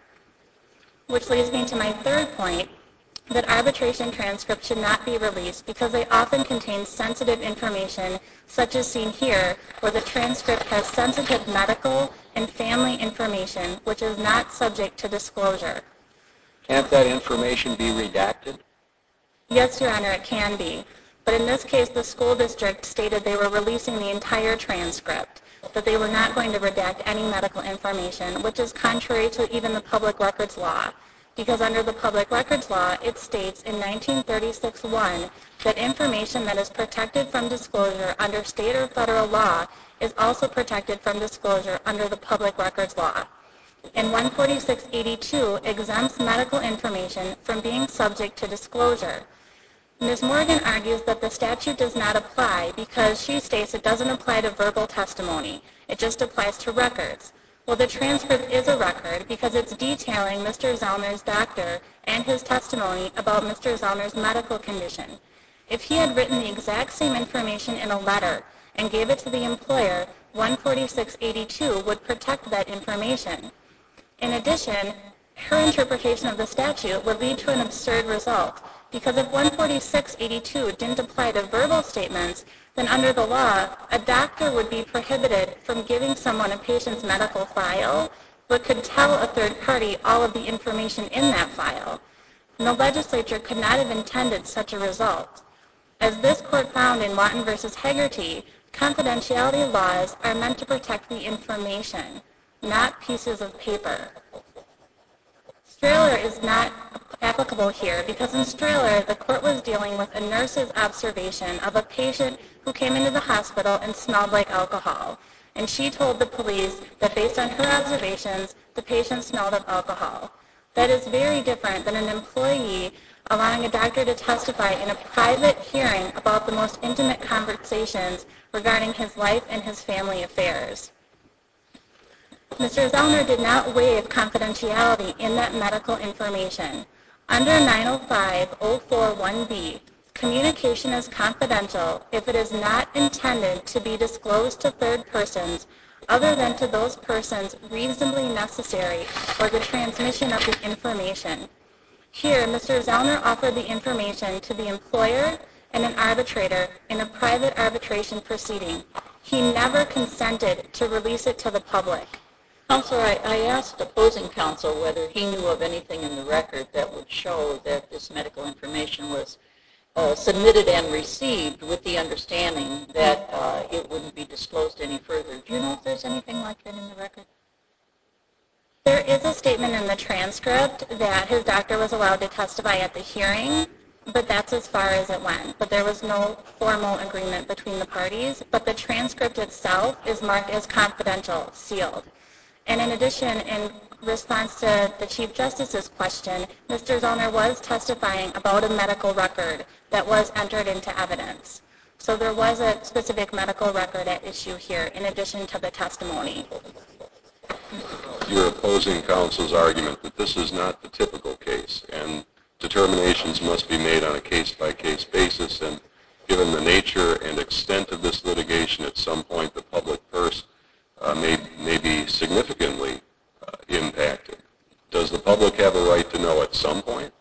Which leads me to my third point, that arbitration transcripts should not be released because they often contain sensitive information, such as seen here, where the transcript has sensitive medical and family information, which is not subject to disclosure. Can't that information be redacted? Yes, Your Honor, it can be. But in this case, the school district stated they were releasing the entire transcript, that they were not going to redact any medical information, which is contrary to even the public records law. Because under the public records law, it states in nineteen thirty-six one that information that is protected from disclosure under state or federal law is also protected from disclosure under the public records law. And one forty-six eighty-two exempts medical information from being subject to disclosure. Miz Morgan argues that the statute does not apply because she states it doesn't apply to verbal testimony. It just applies to records. Well, the transcript is a record because it's detailing Mister Zellner's doctor and his testimony about Mister Zellner's medical condition. If he had written the exact same information in a letter and gave it to the employer, one forty-six eighty-two would protect that information. In addition, her interpretation of the statute would lead to an absurd result, because if one forty-six eighty-two didn't apply to verbal statements, then under the law, a doctor would be prohibited from giving someone a patient's medical file, but could tell a third party all of the information in that file. And the legislature could not have intended such a result. As this court found in Watton versus Hegarty, confidentiality laws are meant to protect the information, not pieces of paper. Strahler is not applicable here because in Strahler, the court was dealing with a nurse's observation of a patient who came into the hospital and smelled like alcohol. And she told the police that based on her observations, the patient smelled of alcohol. That is very different than an employee allowing a doctor to testify in a private hearing about the most intimate conversations regarding his life and his family affairs. Mister Zellner did not waive confidentiality in that medical information. Under nine oh five oh four one B, communication is confidential if it is not intended to be disclosed to third persons other than to those persons reasonably necessary for the transmission of the information. Here, Mister Zellner offered the information to the employer and an arbitrator in a private arbitration proceeding. He never consented to release it to the public. Counselor, I, I asked opposing counsel whether he knew of anything in the record that would show that this medical information was uh, submitted and received with the understanding that uh, it wouldn't be disclosed any further. Do you know if there's anything like that in the record? There is a statement in the transcript that his doctor was allowed to testify at the hearing, but that's as far as it went. But there was no formal agreement between the parties, but the transcript itself is marked as confidential, sealed. And in addition, in response to the Chief Justice's question, Mister Zollner was testifying about a medical record that was entered into evidence. So there was a specific medical record at issue here in addition to the testimony. Your opposing counsel's argument that this is not the typical case and determinations must be made on a case-by-case basis, and given the nature and extent of this litigation, at some point the public purse uh, may, may be significantly uh, impacted. Does the public have a right to know at some point?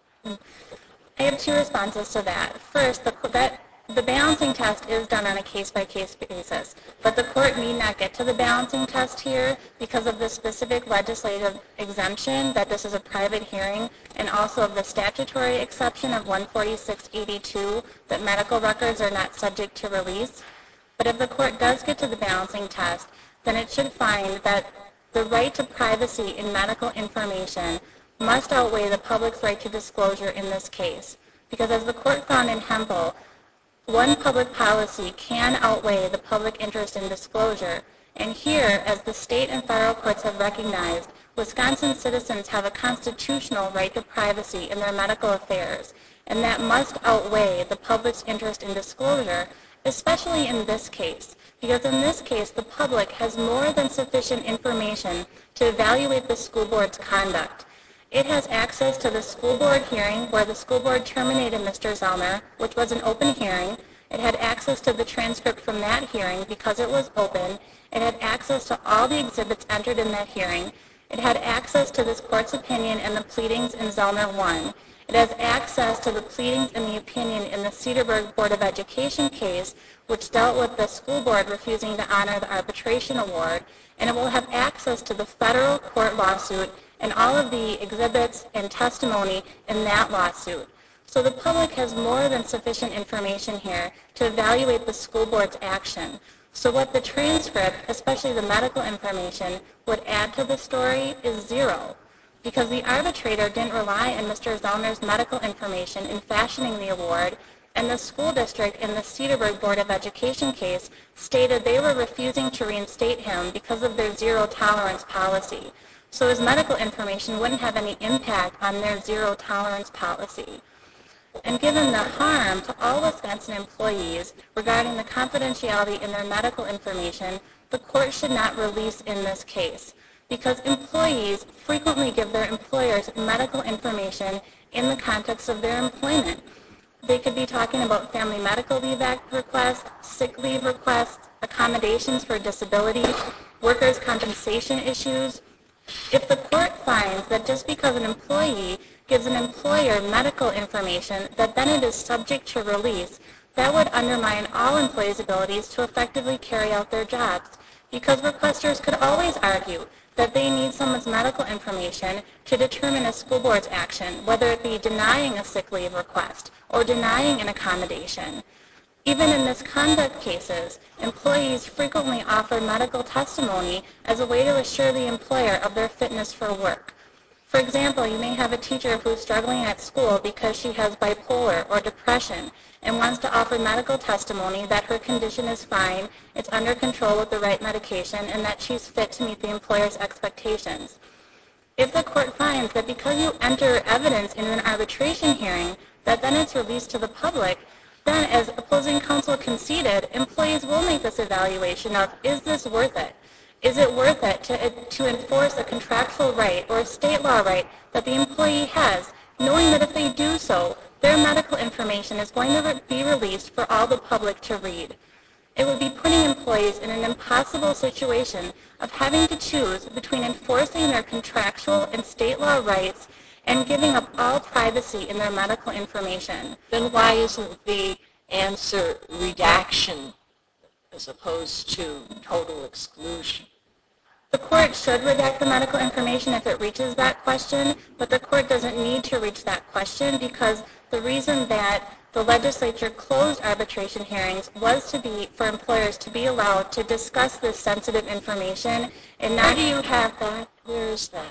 I have two responses to that. First, the, that, the balancing test is done on a case-by-case basis, but the court need not get to the balancing test here because of the specific legislative exemption that this is a private hearing, and also of the statutory exception of one forty-six eighty-two that medical records are not subject to release. But if the court does get to the balancing test, then it should find that the right to privacy in medical information must outweigh the public's right to disclosure in this case. Because as the court found in Hempel, one public policy can outweigh the public interest in disclosure. And here, as the state and federal courts have recognized, Wisconsin citizens have a constitutional right to privacy in their medical affairs, and that must outweigh the public's interest in disclosure, especially in this case. Because in this case, the public has more than sufficient information to evaluate the school board's conduct. It has access to the school board hearing where the school board terminated Mister Zollner, which was an open hearing. It had access to the transcript from that hearing because it was open. It had access to all the exhibits entered in that hearing. It had access to this court's opinion and the pleadings in Zollner one. It has access to the pleadings and the opinion in the Cedarburg Board of Education case, which dealt with the school board refusing to honor the arbitration award. And it will have access to the federal court lawsuit and all of the exhibits and testimony in that lawsuit. So the public has more than sufficient information here to evaluate the school board's action. So what the transcript, especially the medical information, would add to the story is zero, because the arbitrator didn't rely on Mister Zollner's medical information in fashioning the award, and the school district in the Cedarburg Board of Education case stated they were refusing to reinstate him because of their zero tolerance policy. So his medical information wouldn't have any impact on their zero tolerance policy. And given the harm to all Wisconsin employees regarding the confidentiality in their medical information, the court should not release in this case, because employees frequently give their employers medical information in the context of their employment. They could be talking about family medical leave act requests, sick leave requests, accommodations for disability, workers' compensation issues. If the court finds that just because an employee gives an employer medical information that then it is subject to release, that would undermine all employees' abilities to effectively carry out their jobs, because requesters could always argue that they need someone's medical information to determine a school board's action, whether it be denying a sick leave request or denying an accommodation. Even in misconduct cases, employees frequently offer medical testimony as a way to assure the employer of their fitness for work. For example, you may have a teacher who's struggling at school because she has bipolar or depression and wants to offer medical testimony that her condition is fine, it's under control with the right medication, and that she's fit to meet the employer's expectations. If the court finds that because you enter evidence in an arbitration hearing, that then it's released to the public, then, as opposing counsel conceded, employees will make this evaluation of, is this worth it? Is it worth it to, to enforce a contractual right or a state law right that the employee has, knowing that if they do so, their medical information is going to re- be released for all the public to read? It would be putting employees in an impossible situation of having to choose between enforcing their contractual and state law rights and giving up all privacy in their medical information. Then why isn't the answer redaction as opposed to total exclusion? The court should redact the medical information if it reaches that question, but the court doesn't need to reach that question because the reason that the legislature closed arbitration hearings was to be for employers to be allowed to discuss this sensitive information and not. Where do you have that? Where is that?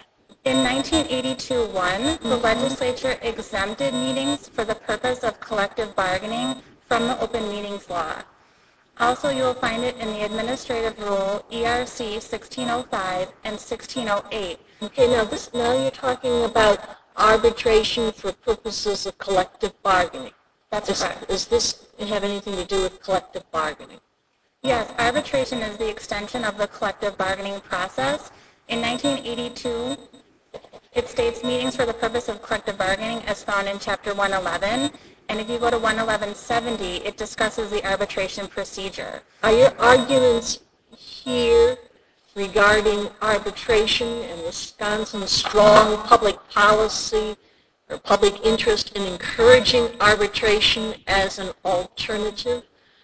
In nineteen eighty-two one, the legislature exempted meetings for the purpose of collective bargaining from the open meetings law. Also, you will find it in the Administrative Rule E R C sixteen oh five and sixteen oh eight. Okay, now this, now you're talking about arbitration for purposes of collective bargaining. That's Does, correct. does this have anything to do with collective bargaining? Yes, arbitration is the extension of the collective bargaining process. In nineteen eighty-two, it states meetings for the purpose of collective bargaining as found in Chapter one eleven. And if you go to one eleven seventy, it discusses the arbitration procedure. Are your arguments here regarding arbitration and Wisconsin's strong public policy or public interest in encouraging arbitration as an alternative?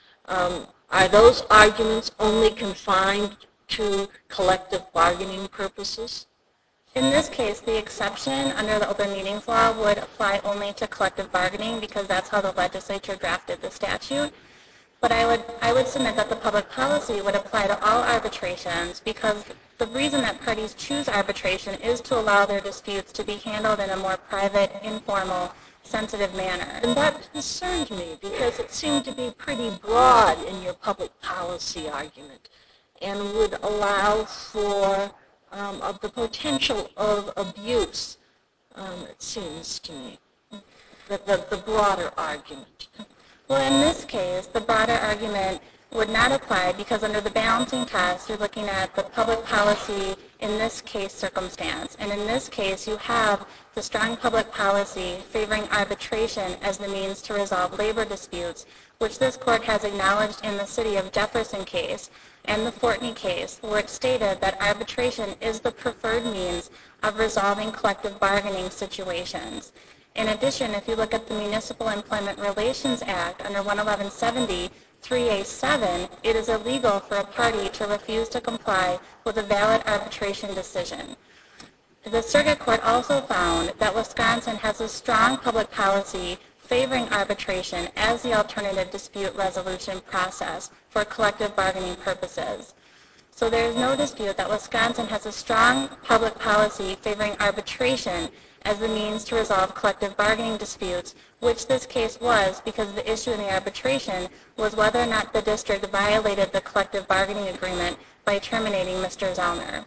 Um, are those arguments only confined to collective bargaining purposes? In this case, the exception under the open meetings law would apply only to collective bargaining because that's how the legislature drafted the statute. But I would, I would submit that the public policy would apply to all arbitrations because the reason that parties choose arbitration is to allow their disputes to be handled in a more private, informal, sensitive manner. And that concerned me because it seemed to be pretty broad in your public policy argument and would allow for um, of the potential of abuse, um, it seems to me, the, the, the broader argument. Well, in this case, the broader argument would not apply because under the balancing test, you're looking at the public policy in this case circumstance. And in this case, you have the strong public policy favoring arbitration as the means to resolve labor disputes, which this court has acknowledged in the City of Jefferson case and the Fortney case, where it stated that arbitration is the preferred means of resolving collective bargaining situations. In addition, if you look at the Municipal Employment Relations Act under one eleven seventy, three A seven, it is illegal for a party to refuse to comply with a valid arbitration decision. The Circuit Court also found that Wisconsin has a strong public policy favoring arbitration as the alternative dispute resolution process for collective bargaining purposes. So there is no dispute that Wisconsin has a strong public policy favoring arbitration as the means to resolve collective bargaining disputes, which this case was because the issue in the arbitration was whether or not the district violated the collective bargaining agreement by terminating Mister Zellner.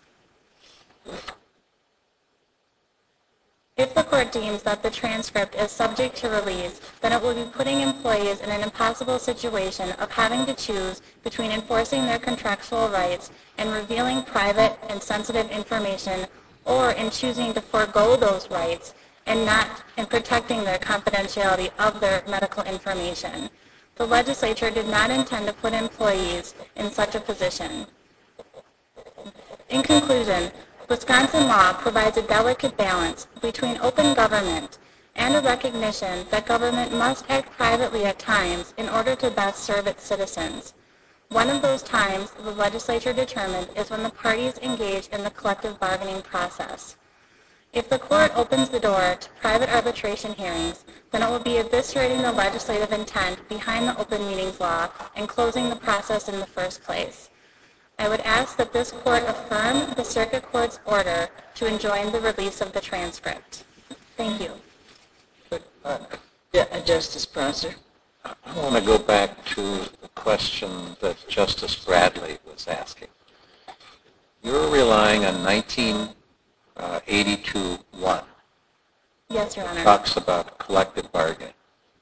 If the court deems that the transcript is subject to release, then it will be putting employees in an impossible situation of having to choose between enforcing their contractual rights and revealing private and sensitive information, or in choosing to forego those rights and not in protecting their confidentiality of their medical information. The legislature did not intend to put employees in such a position. In conclusion, Wisconsin law provides a delicate balance between open government and a recognition that government must act privately at times in order to best serve its citizens. One of those times the legislature determined is when the parties engage in the collective bargaining process. If the court opens the door to private arbitration hearings, then it will be eviscerating the legislative intent behind the open meetings law and closing the process in the first place. I would ask that this court affirm the Circuit Court's order to enjoin the release of the transcript. Thank you. Yeah, Justice Prosser. I want to go back to the question that Justice Bradley was asking. You're relying on nineteen eighty-two one. Yes, Your Honor. It talks about collective bargaining.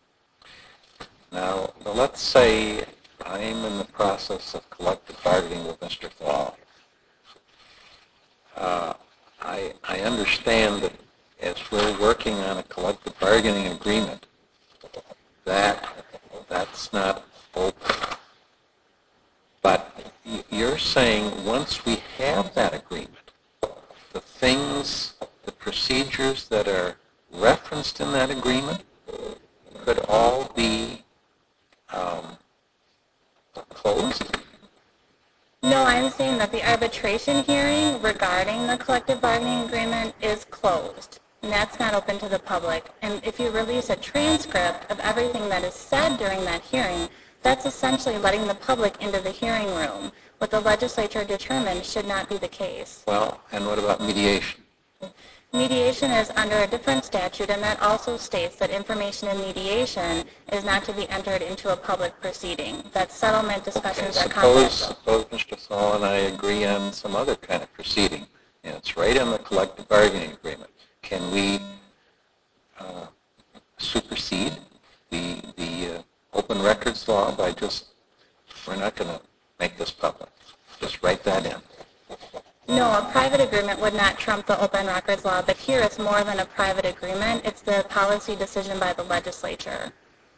Now, let's say I'm in the process of collective bargaining with Mister Thal. Uh, I, I understand that as we're working on a collective bargaining agreement, that that's not open. But you're saying once we have that agreement, the things, the procedures that are referenced in that agreement could all be um, closed? No, I'm saying that the arbitration hearing regarding the collective bargaining agreement is closed, and that's not open to the public. And if you release a transcript of everything that is said during that hearing, that's essentially letting the public into the hearing room, what the legislature determined should not be the case. Well, and what about mediation? Mediation is under a different statute, and that also states that information in mediation is not to be entered into a public proceeding, that settlement discussions Okay, are suppose, confidential. suppose Mister Saul and I agree on some other kind of proceeding, and it's right in the collective bargaining agreement. Can we uh, supersede the, the uh, open records law by just, we're not going to make this public. Just write that in. No, a private agreement would not trump the open records law, but here it's more than a private agreement. It's the policy decision by the legislature.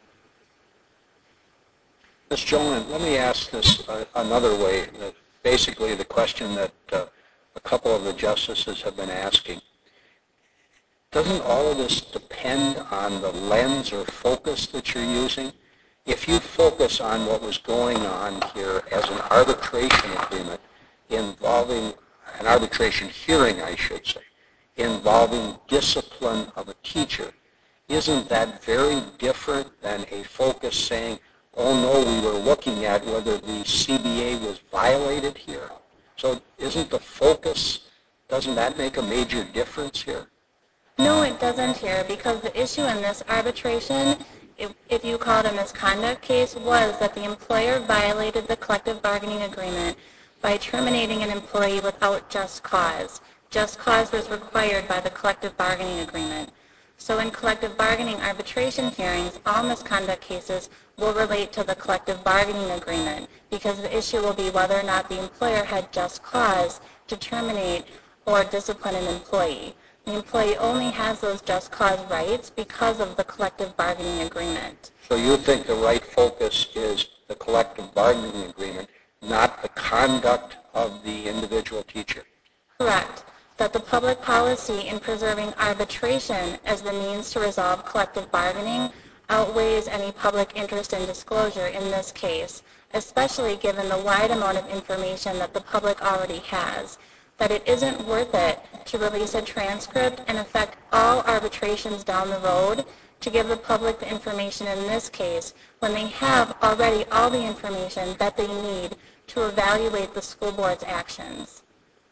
Miz Jonan, let me ask this uh, another way. Uh, basically, the question that uh, a couple of the justices have been asking. Doesn't all of this depend on the lens or focus that you're using? If you focus on what was going on here as an arbitration agreement involving, an arbitration hearing, I should say, involving discipline of a teacher, isn't that very different than a focus saying, oh no, we were looking at whether the C B A was violated here? So isn't the focus, doesn't that make a major difference here? No, it doesn't here, because the issue in this arbitration, if, if you call it a misconduct case, was that the employer violated the collective bargaining agreement by terminating an employee without just cause. Just cause was required by the collective bargaining agreement. So in collective bargaining arbitration hearings, all misconduct cases will relate to the collective bargaining agreement, because the issue will be whether or not the employer had just cause to terminate or discipline an employee. The employee only has those just cause rights because of the collective bargaining agreement. So you think the right focus is the collective bargaining agreement, not the conduct of the individual teacher? Correct. That the public policy in preserving arbitration as the means to resolve collective bargaining outweighs any public interest in disclosure in this case, especially given the wide amount of information that the public already has. That it isn't worth it to release a transcript and affect all arbitrations down the road to give the public the information in this case when they have already all the information that they need to evaluate the school board's actions.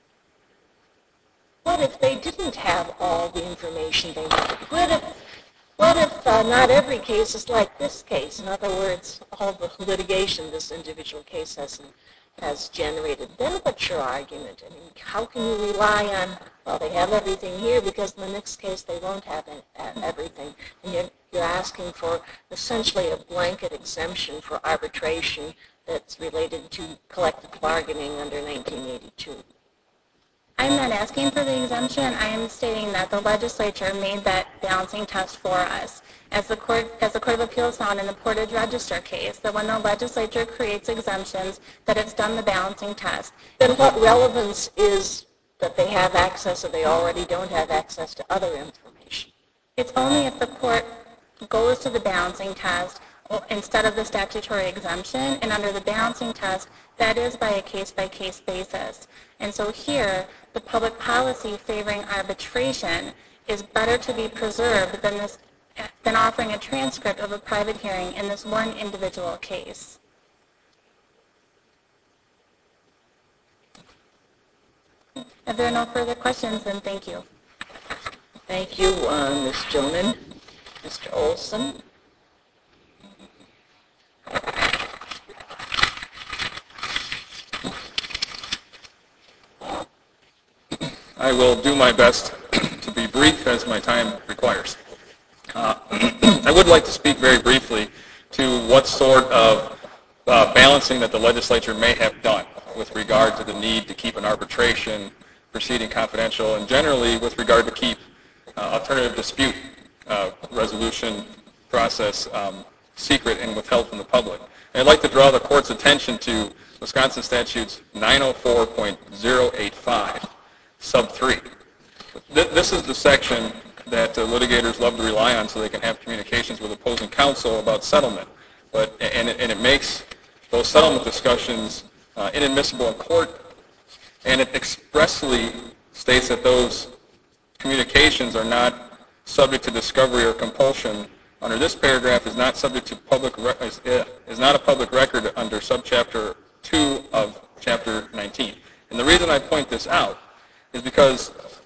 What if they didn't have all the information they needed? What if, what if uh, not every case is like this case? In other words, all the litigation this individual case has, has generated. Then what's your argument? I mean, how can you rely on, well, they have everything here because in the next case they won't have everything. And you're, you're asking for essentially a blanket exemption for arbitration that's related to collective bargaining under nineteen eighty-two. I'm not asking for the exemption. I am stating that the legislature made that balancing test for us. As the Court, as the Court of Appeals found in the Portage Register case, that when the legislature creates exemptions, that it's done the balancing test. Then what relevance is that they have access or they already don't have access to other information? It's only if the court goes to the balancing test instead of the statutory exemption, and under the balancing test, that is by a case-by-case basis. And so here, the public policy favoring arbitration is better to be preserved than, this, than offering a transcript of a private hearing in this one individual case. If there are no further questions, then thank you. Thank you, uh, Miz Jonan. Mister Olson. I will do my best to be brief as my time requires. Uh, I would like to speak very briefly to what sort of uh, balancing that the legislature may have done with regard to the need to keep an arbitration proceeding confidential, and generally with regard to keep uh, alternative dispute uh, resolution process um, secret and withheld from the public. And I'd like to draw the court's attention to Wisconsin Statutes nine oh four point oh eight five, sub three. This is the section that uh, litigators love to rely on so they can have communications with opposing counsel about settlement. But, and, it, and it makes those settlement discussions uh, inadmissible in court, and it expressly states that those communications are not subject to discovery or compulsion. Under this paragraph, is not subject to public re- is, is not a public record under subchapter two of chapter nineteen. And the reason I point this out is because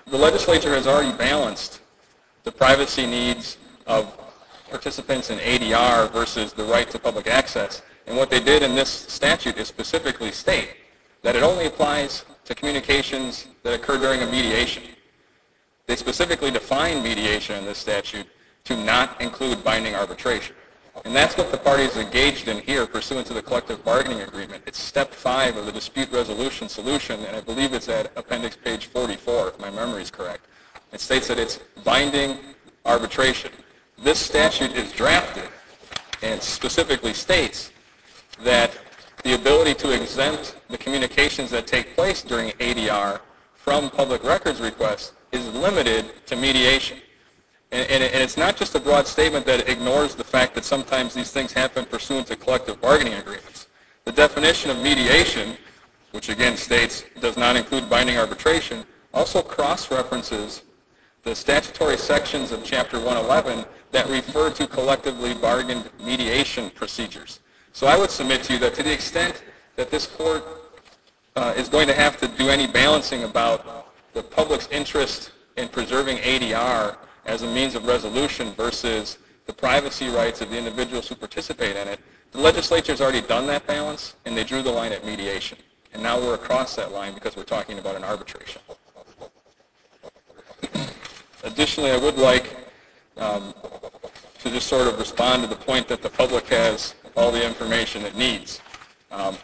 the legislature has already balanced the privacy needs of participants in A D R versus the right to public access. And what they did in this statute is specifically state that it only applies to communications that occur during a mediation. They specifically define mediation in this statute to not include binding arbitration. And that's what the parties engaged in here pursuant to the collective bargaining agreement. It's step five of the dispute resolution solution, and I believe it's at appendix page forty-four, if my memory is correct. It states that it's binding arbitration. This statute is drafted and specifically states that the ability to exempt the communications that take place during A D R from public records requests is limited to mediation. And, and, and it's not just a broad statement that ignores the fact that sometimes these things happen pursuant to collective bargaining agreements. The definition of mediation, which again states does not include binding arbitration, also cross-references the statutory sections of Chapter one eleven that refer to collectively bargained mediation procedures. So I would submit to you that to the extent that this court uh, is going to have to do any balancing about the public's interest in preserving A D R as a means of resolution versus the privacy rights of the individuals who participate in it, the legislature has already done that balance, and they drew the line at mediation. And now we're across that line because we're talking about an arbitration. Additionally, I would like um, to just sort of respond to the point that the public has all the information it needs. Um,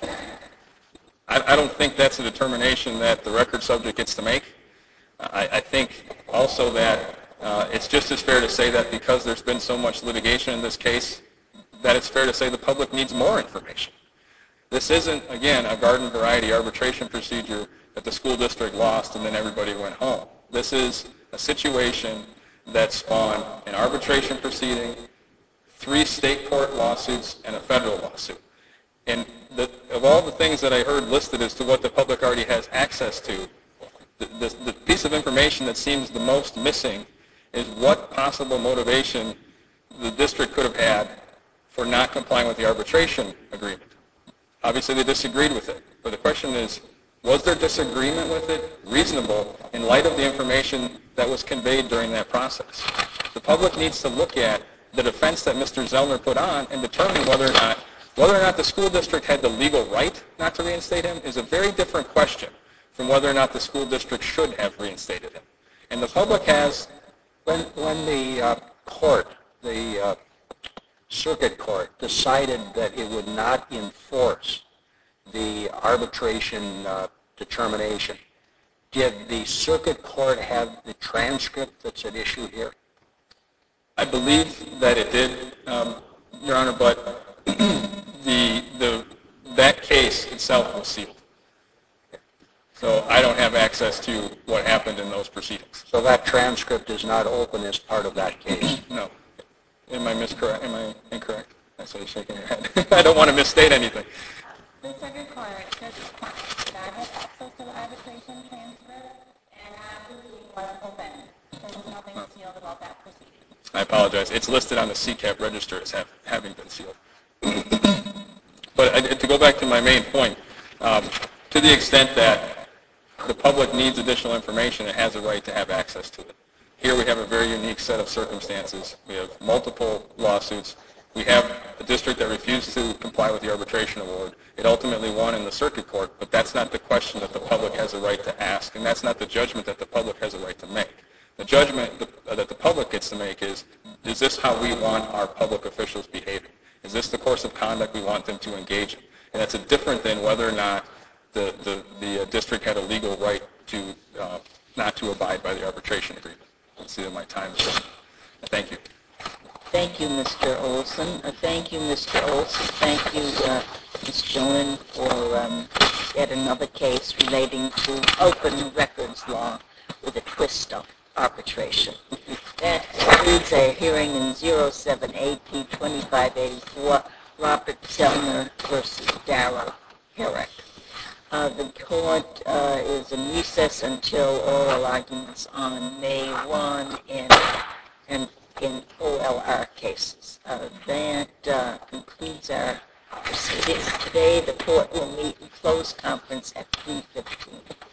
I, I don't think that's a determination that the record subject gets to make. I, I think also that uh, it's just as fair to say that because there's been so much litigation in this case, that it's fair to say the public needs more information. This isn't, again, a garden variety arbitration procedure that the school district lost and then everybody went home. This is a situation that spawned an arbitration proceeding, three state court lawsuits, and a federal lawsuit. And the, of all the things that I heard listed as to what the public already has access to, the, the, the piece of information that seems the most missing is what possible motivation the district could have had for not complying with the arbitration agreement. Obviously, they disagreed with it. But the question is, was their disagreement with it reasonable in light of the information that was conveyed during that process? The public needs to look at the defense that Mister Zellner put on and determine whether or not whether or not the school district had the legal right not to reinstate him is a very different question from whether or not the school district should have reinstated him. And the public has... When, when the uh, court, the uh, circuit court, decided that it would not enforce the arbitration uh, determination, did the circuit court have the transcript that's at issue here? I believe that it did, um, Your Honor, but the, the, that case itself was sealed. So I don't have access to what happened in those proceedings. So that transcript is not open as part of that case? No. Am I miscorrect? Am I incorrect? That's why you're shaking your head. I don't want to misstate anything. The circuit court does not have access to the arbitration transcript, and absolutely was open. There was nothing sealed about that proceeding. I apologize. It's listed on the C CAP register as have, having been sealed. But uh, to go back to my main point, um, to the extent that the public needs additional information, it has a right to have access to it. Here we have a very unique set of circumstances. We have multiple lawsuits. We have a district that refused to comply with the arbitration award. It ultimately won in the circuit court, but that's not the question that the public has a right to ask, and that's not the judgment that the public has a right to make. The judgment that the public gets to make is, is this how we want our public officials behaving? Is this the course of conduct we want them to engage in? And that's a different than whether or not the, the, the district had a legal right to uh, not to abide by the arbitration agreement. Let's see if my time is up. Thank you. Thank you, Mister Olson. Uh, thank you, Mister Olson. Thank you, uh, Miz Jonan, for um, yet another case relating to open records law with a twist of arbitration. That concludes our hearing in zero seven A P twenty-five eighty-four, Robert Zellner versus Darrell Herrick. Uh, the court uh, is in recess until oral arguments on May first in, in, in O L R cases. Uh, that uh, concludes our proceedings today. The court will meet in closed conference at three fifteen.